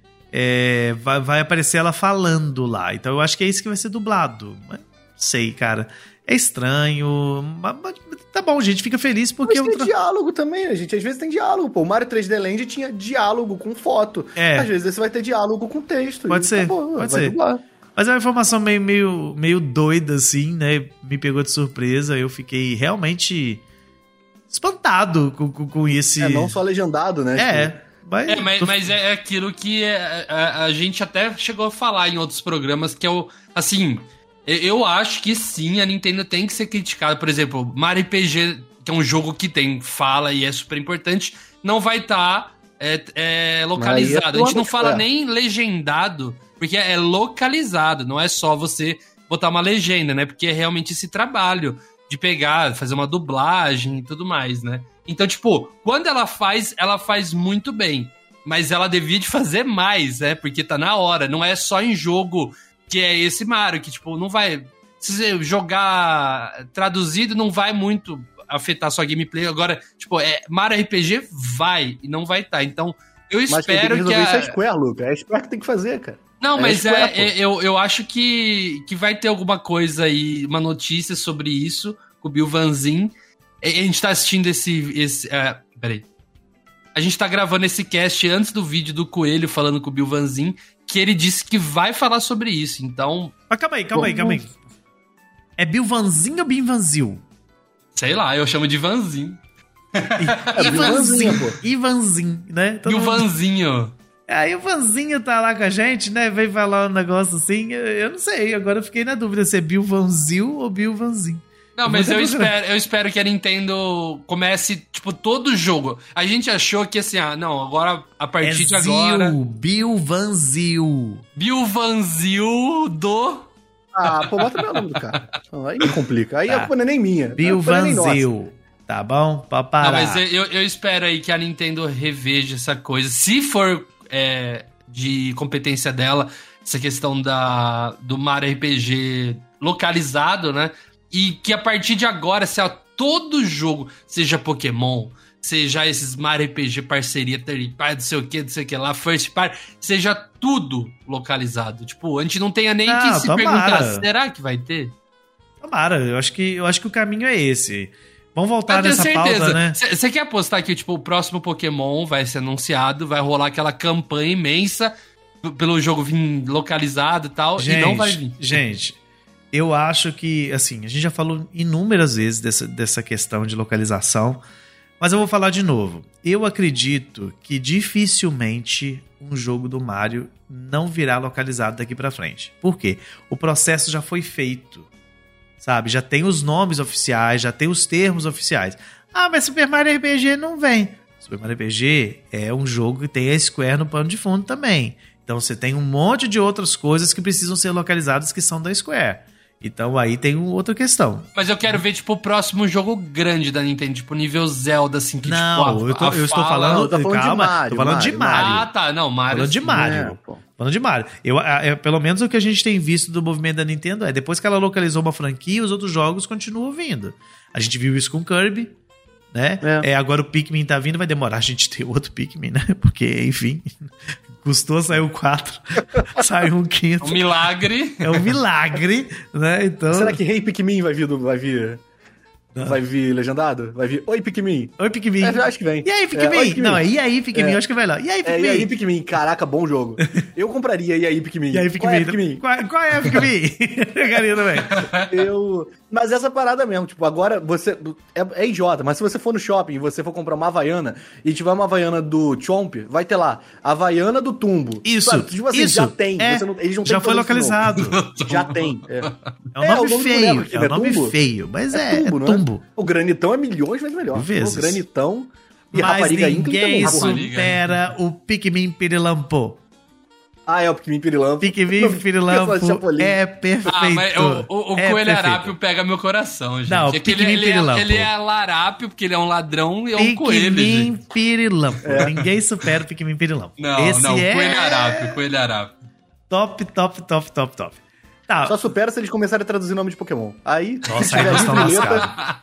vai aparecer ela falando lá. Então eu acho que é isso que vai ser dublado. Mas não sei, cara. É estranho. Mas tá bom, gente. Fica feliz porque... Mas tem diálogo também, né, gente? Às vezes tem diálogo. Pô, o Mario 3D Land tinha diálogo com foto. Às vezes você vai ter diálogo com texto. Pode ser. Acabou, pode vai ser. dublar. Mas é uma informação meio doida, assim, né? Me pegou de surpresa. Eu fiquei realmente espantado com esse... Não só legendado, né? Mas é aquilo que a gente até chegou a falar em outros programas, que é o... Assim, eu acho que sim, a Nintendo tem que ser criticada. Por exemplo, Mario RPG, que é um jogo que tem fala e é super importante, não vai estar localizado. A gente não fala nem legendado, porque é localizado, não é só você botar uma legenda, né? Porque é realmente esse trabalho de pegar, fazer uma dublagem e tudo mais, né? Então, tipo, quando ela faz muito bem. Mas ela devia de fazer mais, né? Porque tá na hora. Não é só em jogo que é esse Mario, que, tipo, não vai... Se você jogar traduzido, não vai muito afetar sua gameplay. Agora, tipo, Mario RPG vai e não vai estar. Então, eu espero que isso é Square, Luca. É a Square que tem que fazer, cara. Não, mas eu acho que vai ter alguma coisa aí, uma notícia sobre isso, com o Bill Van Zyl. A gente tá assistindo peraí. A gente tá gravando esse cast antes do vídeo do Coelho falando com o Bill Van Zyl, que ele disse que vai falar sobre isso, então... Mas calma aí. É Bill Van Zyl ou Bill Van Zyl? Sei lá, eu chamo de Vanzinho. Ivanzinho, né? E o Vanzinho. Aí o Vanzinho tá lá com a gente, né? Veio falar um negócio assim. Eu não sei, agora eu fiquei na dúvida se é Bill Van Zyl ou Bill Vanzinho. Não, mas eu espero que a Nintendo comece, tipo, todo jogo. A gente achou que, assim, agora, a partir de agora... Bill Van Zyl do... Pô, bota meu nome do cara. Aí me complica. Aí a culpa não é nem minha. Bill Van Zyl. Tá bom? Pra parar. Não, mas eu espero aí que a Nintendo reveja essa coisa. Se for de competência dela, essa questão do Mario RPG localizado, né? E que a partir de agora, se todo jogo, seja Pokémon, seja esses Mario RPG parceria, não sei o que lá, First Party, seja tudo localizado. Tipo, a gente não tenha nem que se perguntar, será que vai ter? Tomara, eu acho que o caminho é esse. Vamos voltar nessa pauta, né? Você quer apostar que, tipo, o próximo Pokémon vai ser anunciado, vai rolar aquela campanha imensa pelo jogo vir localizado e tal, e não vai vir. Gente, eu acho que, assim, a gente já falou inúmeras vezes dessa questão de localização, mas eu vou falar de novo. Eu acredito que dificilmente um jogo do Mario não virá localizado daqui pra frente. Por quê? O processo já foi feito. Sabe, já tem os nomes oficiais, já tem os termos oficiais. Mas Super Mario RPG não vem. Super Mario RPG é um jogo que tem a Square no pano de fundo também. Então você tem um monte de outras coisas que precisam ser localizadas que são da Square. Então aí tem outra questão. Mas eu quero ver, tipo, o próximo jogo grande da Nintendo, tipo, nível Zelda, assim, que não, tipo, eu estou falando... Calma, tô falando de Mario. Tá, não, Mario... Falando de Mario. Falando de Mario. Pelo menos o que a gente tem visto do movimento da Nintendo depois que ela localizou uma franquia, os outros jogos continuam vindo. A gente viu isso com Kirby, né? Agora o Pikmin tá vindo, vai demorar a gente ter outro Pikmin, né? Porque, enfim... Custou, saiu 4, saiu um 5º. Um milagre. É um milagre, né? Então... Será que Rei Pikmin vai vir legendado? Vai vir Oi Pikmin. Oi Pikmin. Eu acho que vem. E aí Pikmin? Não, e aí Pikmin, eu acho que vai lá. E aí Pikmin? E aí Pikmin, caraca, bom jogo. Eu compraria E aí Pikmin. E aí Pikmin? Qual é Pikmin? Pegaria também. Mas essa parada mesmo, tipo, agora você... É idiota, mas se você for no shopping e você for comprar uma Havaiana e tiver uma Havaiana do Chomp, vai ter lá, Havaiana do Tumbo. Isso, sabe? Tipo assim, isso. Já tem. Eles não já foi localizado. Já tem. É um nome feio. É um nome feio, mas é Tumbo. O Granitão é milhões vezes melhor. O Granitão e a Rapariga Inkling também. Mas ninguém supera o Pikmin Pirilampo. É o Pikmin Pirilampo. Pikmin Pirilampo é perfeito. Mas o Coelho Arápio pega meu coração, gente. Não, Pikmin Pirilampo. Ele é larápio, porque ele é um ladrão e é um coelho, Pikmin Pirilampo. Ninguém supera o Pikmin Pirilampo. Coelho Arápio. Top. Tá. Só supera se eles começarem a traduzir o nome de Pokémon. Aí, nossa, aí nós estamos lascados.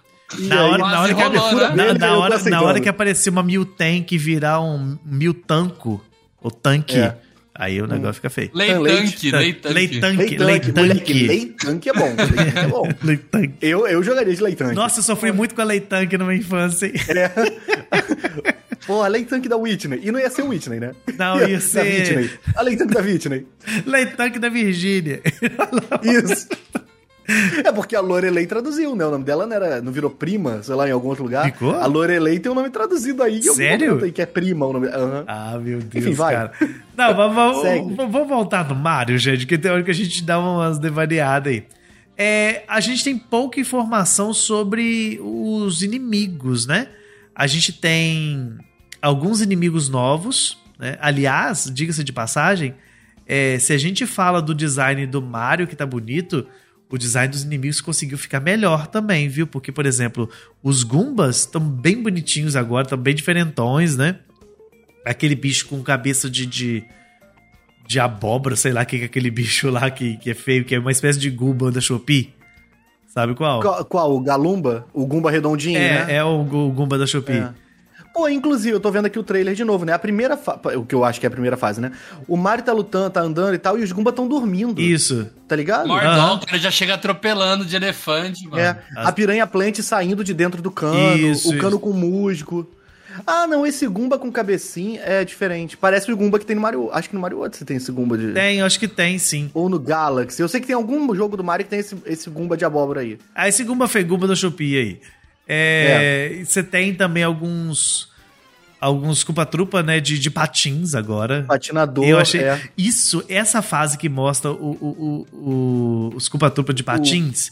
Na hora que aparecer uma Miltank virar um Miltanco, ou tanque, aí o negócio fica feio. Leitanque. Leitanque é bom. Leitanque. Eu jogaria de Leitanque. Nossa, eu sofri muito com a Leitanque na minha infância. Pô, a Leitanque da Whitney. E não ia ser o Whitney, né? Não, ia ser... A Leitanque da Whitney. Leitanque da Virgínia. Isso. É porque a Lorelei traduziu, né? O nome dela não virou prima, sei lá, em algum outro lugar. Ficou? A Lorelei tem um nome traduzido aí. Sério? Aí, que é prima o nome. Meu Deus, enfim, vai. cara. Não, vamos voltar no Mario, gente, que tem hora que a gente dá umas devariadas aí. A gente tem pouca informação sobre os inimigos, né? A gente tem alguns inimigos novos, né? Aliás, diga-se de passagem, se a gente fala do design do Mario, que tá bonito, o design dos inimigos conseguiu ficar melhor também, viu? Porque, por exemplo, os Goombas estão bem bonitinhos agora, estão bem diferentões, né? Aquele bicho com cabeça de abóbora, sei lá, que é aquele bicho lá que é feio, que é uma espécie de Goomba da Shopee. Sabe qual? Qual? O Galumba? O Goomba redondinho, né? É o Goomba da Shopee. Pô, inclusive, eu tô vendo aqui o trailer de novo, né? O que eu acho que é a primeira fase, né? O Mario tá lutando, tá andando e tal, e os Goombas tão dormindo. Isso. Tá ligado? Mordol, o cara já chega atropelando de elefante, mano. A piranha Plant saindo de dentro do cano, o cano com musgo. Não, esse Goomba com cabecinha é diferente. Parece o Goomba que tem no Mario... Acho que no Mario Odyssey tem esse Goomba de... Tem, acho que tem, sim. Ou no Galaxy. Eu sei que tem algum jogo do Mario que tem esse Goomba de abóbora aí. Esse Goomba foi Goomba da Shopee aí. Você tem também alguns Culpa-Trupa, né, de patins agora. Patinador, eu achei essa fase que mostra os Culpa-Trupa de patins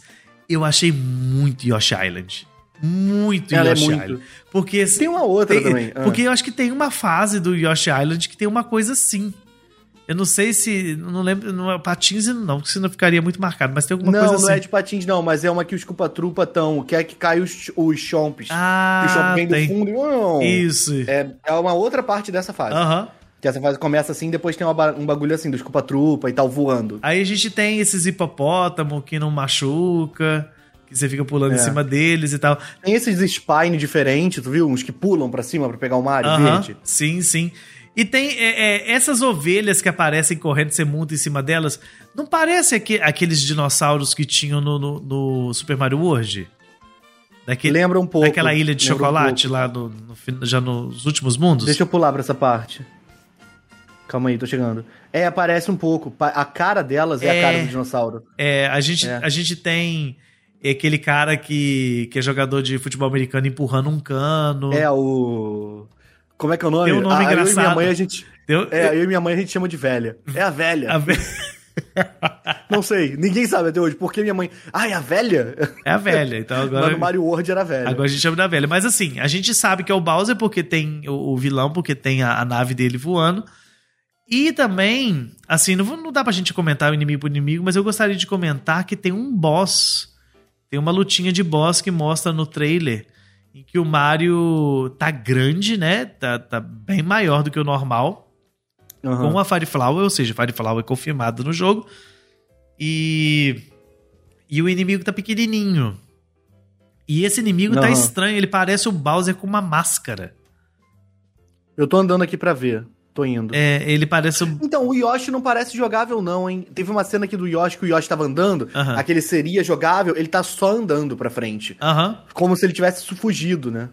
Eu achei muito Yoshi Island. Muito Ela Yoshi é muito. Island. Porque, Tem uma outra também. Porque eu acho que tem uma fase do Yoshi Island que tem uma coisa assim. Eu não sei se... Não lembro... Não é patins não, porque senão ficaria muito marcado. Mas tem alguma coisa assim. Não é de patins não, mas é uma que os Culpa-Trupa estão... Que é que cai os chomps. Ah, o chomp vem tem. do fundo. Isso. É uma outra parte dessa fase. Aham. Que essa fase começa assim, depois tem um bagulho assim, dos Culpa-Trupa e tal, voando. Aí a gente tem esses hipopótamo que não machuca, que você fica pulando em cima deles e tal. Tem esses spine diferentes, tu viu? Uns que pulam pra cima pra pegar o Mario verde. Sim, sim. E tem essas ovelhas que aparecem correndo, você monta em cima delas. Não parece aqueles dinossauros que tinham no Super Mario World? Lembra um pouco. Daquela ilha de chocolate lá já nos últimos mundos? Deixa eu pular pra essa parte. Calma aí, tô chegando. Aparece um pouco. A cara delas é a cara do dinossauro. A gente tem aquele cara que é jogador de futebol americano empurrando um cano. Como é que é o nome? Tem um nome engraçado. Eu e minha mãe, eu e minha mãe a gente chama de velha. É a velha. Não sei, ninguém sabe até hoje. Porque minha mãe... é a velha? É a velha, então agora... Mas no Mario World era a velha. Agora a gente chama da velha. Mas assim, a gente sabe que é o Bowser porque tem o vilão, porque tem a nave dele voando. E também, assim, não dá pra gente comentar o inimigo por inimigo, mas eu gostaria de comentar que tem um boss, tem uma lutinha de boss que mostra no trailer em que o Mario tá grande, né? Tá bem maior do que o normal, com a Fire Flower, ou seja, Fire Flower é confirmado no jogo. E o inimigo tá pequenininho. E esse inimigo tá estranho, ele parece o Bowser com uma máscara. Eu tô andando aqui pra ver. Tô indo. Ele parece... Então, o Yoshi não parece jogável não, hein? Teve uma cena aqui do Yoshi que o Yoshi tava andando, aquele seria jogável, ele tá só andando pra frente. Como se ele tivesse fugido, né?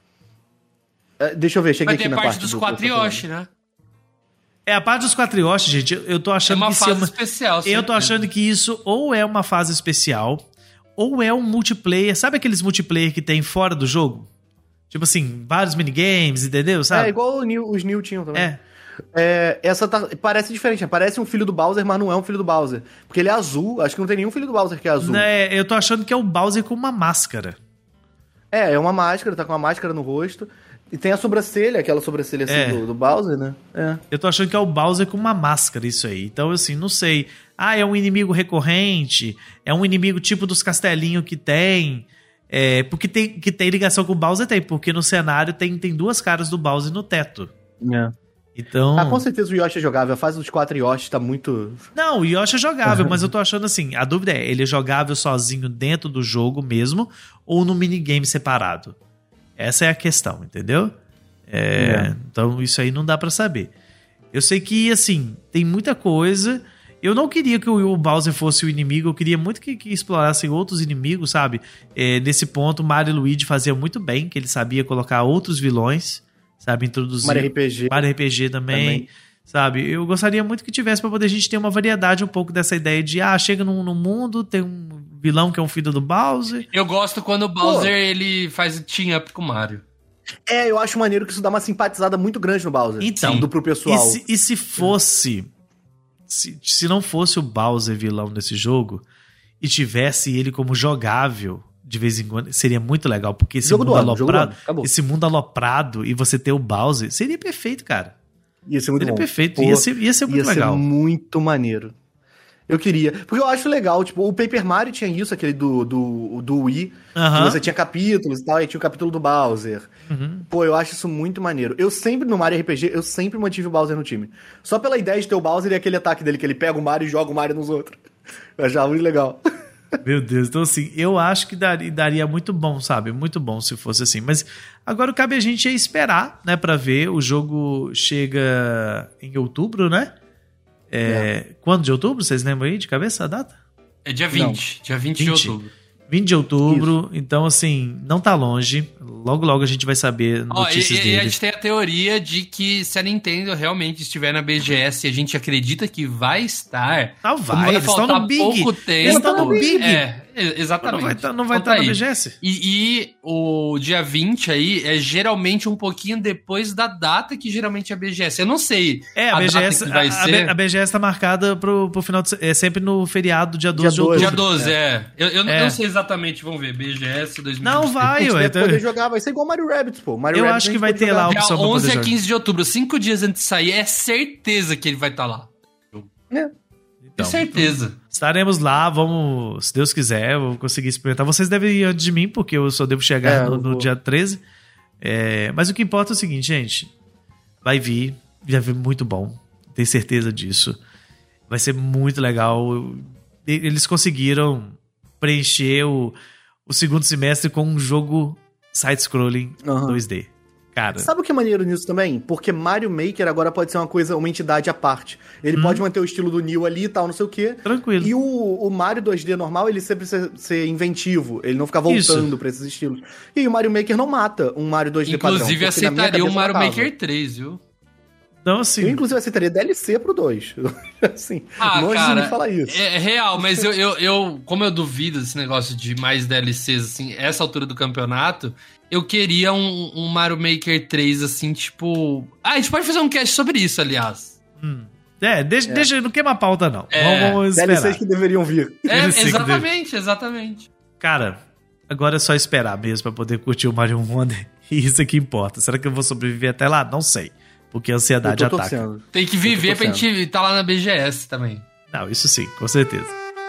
Deixa eu ver, cheguei aqui na parte dos 4 Yoshi, né? A parte dos 4 Yoshi, gente, eu tô achando que... É uma fase especial. Eu tô achando que isso ou é uma fase especial, ou é um multiplayer. Sabe aqueles multiplayer que tem fora do jogo? Tipo assim, vários minigames, entendeu? Sabe? Igual os New tinham também. Essa parece diferente, parece um filho do Bowser, mas não é um filho do Bowser. Porque ele é azul, acho que não tem nenhum filho do Bowser que é azul. Eu tô achando que é o Bowser com uma máscara. É uma máscara, tá com uma máscara no rosto. E tem a sobrancelha, aquela sobrancelha assim do Bowser, né? Eu tô achando que é o Bowser com uma máscara, isso aí. Então, assim, não sei. É um inimigo recorrente, é um inimigo tipo dos castelinhos que tem... porque tem ligação com o Bowser, porque no cenário tem 2 caras do Bowser no teto. Então... com certeza o Yoshi é jogável. A fase dos 4 Yoshi tá muito... Não, o Yoshi é jogável, mas eu tô achando assim, a dúvida ele é jogável sozinho dentro do jogo mesmo, ou no minigame separado? Essa é a questão, entendeu? Então isso aí não dá pra saber. Eu sei que, assim, tem muita coisa... Eu não queria que o Bowser fosse o inimigo, eu queria muito que explorassem outros inimigos, sabe? Nesse ponto, o Mario e Luigi faziam muito bem, que ele sabia colocar outros vilões, sabe? Introduzir... Mario RPG também, sabe? Eu gostaria muito que tivesse pra poder a gente ter uma variedade um pouco dessa ideia de, chega no mundo, tem um vilão que é um filho do Bowser. Eu gosto quando o Bowser, ele faz team-up com o Mario. Eu acho maneiro que isso dá uma simpatizada muito grande no Bowser. Então, pro pessoal. E se fosse... Se não fosse o Bowser vilão nesse jogo e tivesse ele como jogável de vez em quando, seria muito legal, porque esse mundo aloprado e você ter o Bowser, seria perfeito, cara. Ia ser muito bom. Perfeito, ia ser muito legal. Ia ser muito maneiro. Eu queria. Porque eu acho legal, tipo, o Paper Mario tinha isso, aquele do Wii, que você tinha capítulos e tal, e tinha o capítulo do Bowser. Eu acho isso muito maneiro. Eu sempre, no Mario RPG, eu sempre mantive o Bowser no time. Só pela ideia de ter o Bowser e aquele ataque dele, que ele pega o Mario e joga o Mario nos outros. Eu achava muito legal. Meu Deus, então assim, eu acho que daria muito bom, sabe? Muito bom se fosse assim. Mas agora cabe a gente esperar, né, pra ver. O jogo chega em outubro, né? Quando de outubro? Vocês lembram aí de cabeça a data? É dia 20. Dia 20 de outubro. 20 de outubro. Isso. Então, assim, não tá longe. Logo, logo a gente vai saber notícias dele. E a gente tem a teoria de que se a Nintendo realmente estiver na BGS e a gente acredita que vai estar... Vai, eles estão no Big. Pouco tempo, eles estão no Big. Exatamente. Não vai estar na BGS. E o dia 20 aí é geralmente um pouquinho depois da data que geralmente é a BGS. Eu não sei a BGS, vai ser. A BGS tá marcada pro final de... É sempre no feriado, dia 12 de outubro. Dia 12, Eu não sei exatamente, vamos ver. BGS 2020. Não vai, ué. Poder jogar, vai ser igual Mario Rabbids, pô. Eu acho que vai ter lá a opção pra poder jogar. 11 a 15 de outubro, 5 dias antes de sair, é certeza que ele vai estar lá. Então, certeza. Estaremos lá, vamos, se Deus quiser, vou conseguir experimentar. Vocês devem ir antes de mim, porque eu só devo chegar no dia 13. Mas o que importa é o seguinte, gente. Vai vir muito bom. Tenho certeza disso. Vai ser muito legal. Eles conseguiram preencher o segundo semestre com um jogo side-scrolling 2D. Cara. Sabe o que é maneiro nisso também? Porque Mario Maker agora pode ser uma entidade à parte. Ele pode manter o estilo do Neo ali e tal, não sei o quê. Tranquilo. E o Mario 2D normal, ele sempre ser inventivo. Ele não fica voltando pra esses estilos. E o Mario Maker não mata um Mario 2D padrão. Inclusive, aceitaria o Mario Maker 3, viu? Então, assim... Eu, inclusive, aceitaria DLC pro 2. Assim, longe de me falar isso. É real, mas eu como eu duvido desse negócio de mais DLCs, assim, essa altura do campeonato, eu queria um Mario Maker 3, assim, tipo... a gente pode fazer um cast sobre isso, aliás. Deixa, não queima a pauta, não. Vamos esperar. DLCs que deveriam vir. Exatamente. Cara, agora é só esperar mesmo pra poder curtir o Mario Wonder. E isso que importa. Será que eu vou sobreviver até lá? Não sei. Porque a ansiedade ataca. Tem que viver pra gente estar lá na BGS também. Não, isso sim, com certeza.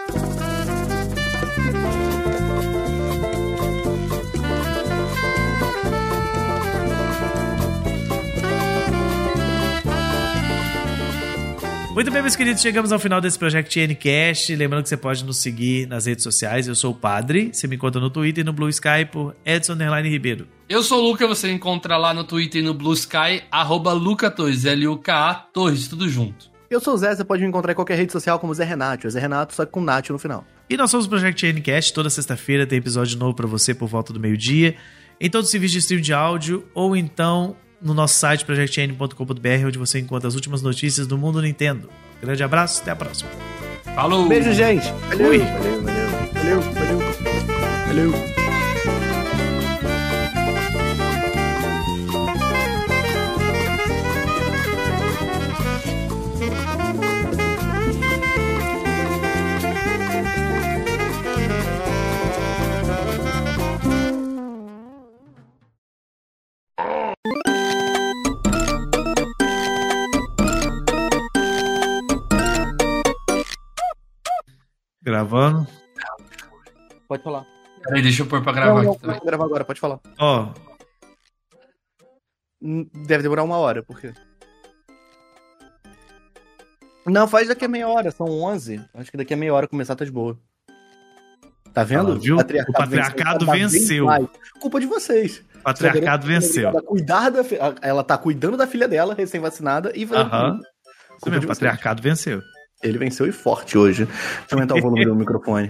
Muito bem, meus queridos, chegamos ao final desse Project Ncast. Lembrando que você pode nos seguir nas redes sociais. Eu sou o Padre. Você me encontra no Twitter e no Blue Sky por Edson_Ribeiro. Eu sou o Luca, você encontra lá no Twitter e no Blue Sky, @LucaTorres, L-U-K-A, Torres, tudo junto. Eu sou o Zé, você pode me encontrar em qualquer rede social como Zé Renato. É Zé Renato, só que com Nath no final. E nós somos o Project Ncast. Toda sexta-feira tem episódio novo pra você por volta do meio-dia, em todos os serviços de stream de áudio, ou então no nosso site projectn.com.br, onde você encontra as últimas notícias do mundo Nintendo. Grande abraço, até a próxima. Falou! Beijo, gente! Valeu! Fui. Valeu! Gravando. Pode falar. Peraí, deixa eu pôr pra gravar Não, aqui também. vou gravar agora, pode falar. Ó, Deve demorar 1 hora, por quê? Não, faz daqui a meia hora, são 11. Acho que daqui a meia hora começar tá de boa. Tá vendo? Ela viu? O patriarcado venceu. Culpa de vocês. O patriarcado venceu. Ela tá cuidando da filha dela, recém-vacinada, e Aham. Isso mesmo, o patriarcado venceu. Ele venceu e forte hoje. Deixa eu aumentar o volume do microfone.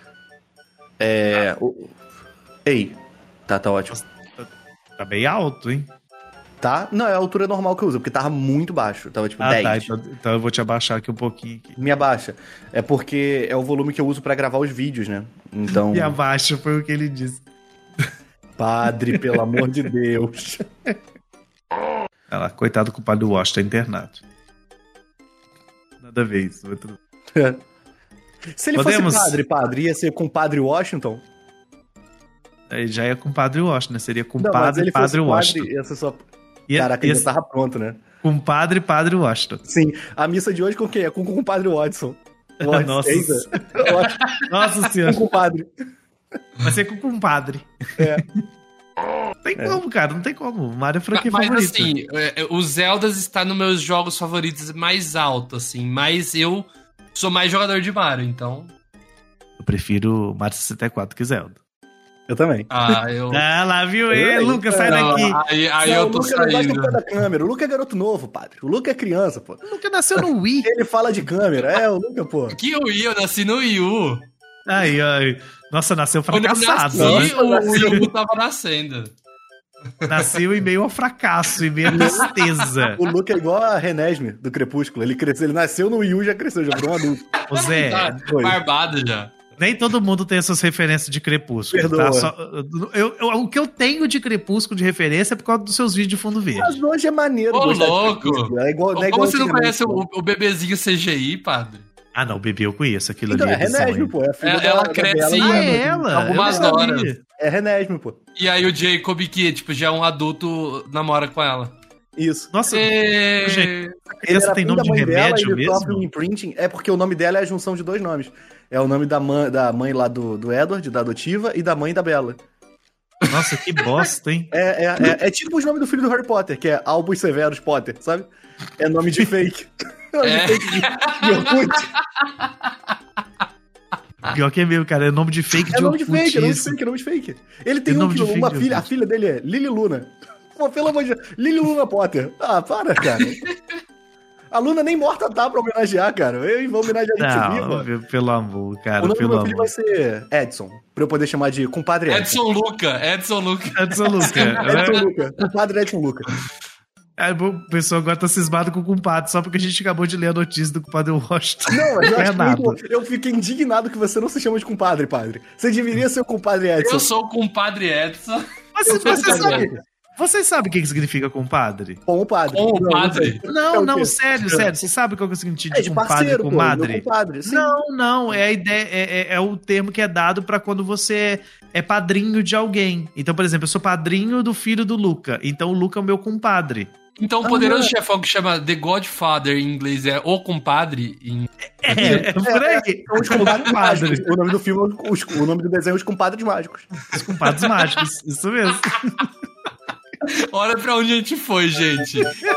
Ei. Tá ótimo. Tá bem alto, hein? Tá? Não, é a altura normal que eu uso, porque tava muito baixo. Tava tipo 10. Tá. Então eu vou te abaixar aqui um pouquinho. Aqui. Me abaixa. É porque é o volume que eu uso pra gravar os vídeos, né? Então... Me abaixa, foi o que ele disse. Padre, pelo amor de Deus. Olha lá, coitado com o padre Washington, tá internado. Nada a ver isso. Se ele fosse padre, ia ser com o padre Washington? Aí já ia com o padre Washington, né? Seria com o padre Washington. Padre, ia ser só... Caraca, ele já tava pronto, né? Com o padre Washington. Sim, a missa de hoje com quem? É com o padre Watson. Nossa senhora. Com o padre. Vai ser com o compadre. Tem como, cara, não tem como. O Mario é franquia favorita. Mas assim, o Zeldas está nos meus jogos favoritos mais alto, assim. Mas eu sou mais jogador de Mario, então... Eu prefiro Mario 64 que Zelda. Eu também. Ah, lá, viu? Lucas, sai daqui. Aí eu tô saindo. Da câmera. O Lucas é garoto novo, padre. O Lucas é criança, pô. O Lucas nasceu no Wii. Ele fala de câmera. O Lucas, pô. Que Wii? Eu nasci no Wii U. Ai. Nossa, nasceu fracassado. O Wii U tava nascendo. Nasceu em meio ao fracasso, em meio à tristeza. O Luke é igual a Renesme, do Crepúsculo. Ele nasceu no Wii U, já cresceu, já virou um adulto. Ô Zé, Barbado já. Nem todo mundo tem essas referências de Crepúsculo. Perdoa. Tá? O que eu tenho de Crepúsculo de referência é por causa dos seus vídeos de fundo verde. Mas hoje é maneiro. Ô, gostar de louco! Crepúsculo. É igual, não é Como igual você não antigamente, conhece não. o bebezinho CGI, padre? Ah, não, o bebê eu conheço. Aquilo Então, ali é Renesme, bizonho. pô. É a filha Ela da cresce Bela e Ah, do é Edward. ela? Algumas Eu não sabia. horas. É Renesme, pô. E aí o Jacob, que tipo, já é um adulto, namora com ela. Isso. Nossa, E... gente, Ele criança era tem filho nome da de mãe dela, remédio ele sofre um mesmo? imprinting. É porque o nome dela é a junção de 2 nomes. É o nome da mãe lá do Edward, da adotiva, e da mãe da Bella. Nossa, que bosta, hein? É tipo os nomes do filho do Harry Potter, que é Albus Severus Potter, sabe? É nome de fake. Nome de fake de Orkut. Pior que é meu, cara. É nome de fake É de nome de Orkut, fake, é nome de isso. fake, é nome de fake. Ele tem É nome de uma fake de filha, a Orkut. filha dele é Lily Luna. Pô, pelo amor de Deus, Lily Luna Potter. Ah, para, cara. A Luna nem morta tá pra homenagear, cara. Eu vou homenagear a gente viva. Não, pelo amor, cara, O nome do pelo meu filho amor. vai ser Edson, pra eu poder chamar de compadre Edson. Edson Luca. Edson Luca. Edson Luca, compadre Edson Luca. Aí, o pessoal agora tá cismado com o compadre, só porque a gente acabou de ler a notícia do compadre Washington. Não, mas eu é acho nada. muito... Eu fiquei indignado que você não se chama de compadre, padre. Você deveria ser o compadre Edson. Eu sou o compadre Edson. Mas Eu sou você compadre sabe, Edson. você sabe o que significa compadre? Com o padre. Com o Não, padre. sei. É Não, o não, quê? sério. Você sabe qual que é o significado É de de compadre parceiro, e pô, comadre? meu compadre. Sim. Não, é a ideia, é o termo que é dado pra quando você é padrinho de alguém. Então, por exemplo, eu sou padrinho do filho do Luca, então o Luca é o meu compadre. Então o poderoso chefão que chama The Godfather em inglês é o compadre. É por aí. São os compadres mágicos. O nome do filme, o nome do desenho é Os Compadres Mágicos. Os compadres mágicos, isso mesmo. Olha pra onde a gente foi, gente.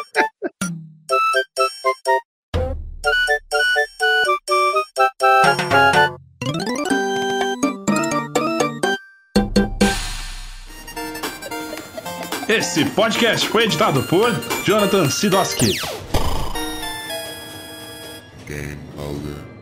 Esse podcast foi editado por Jonathan Sidoski. Game over.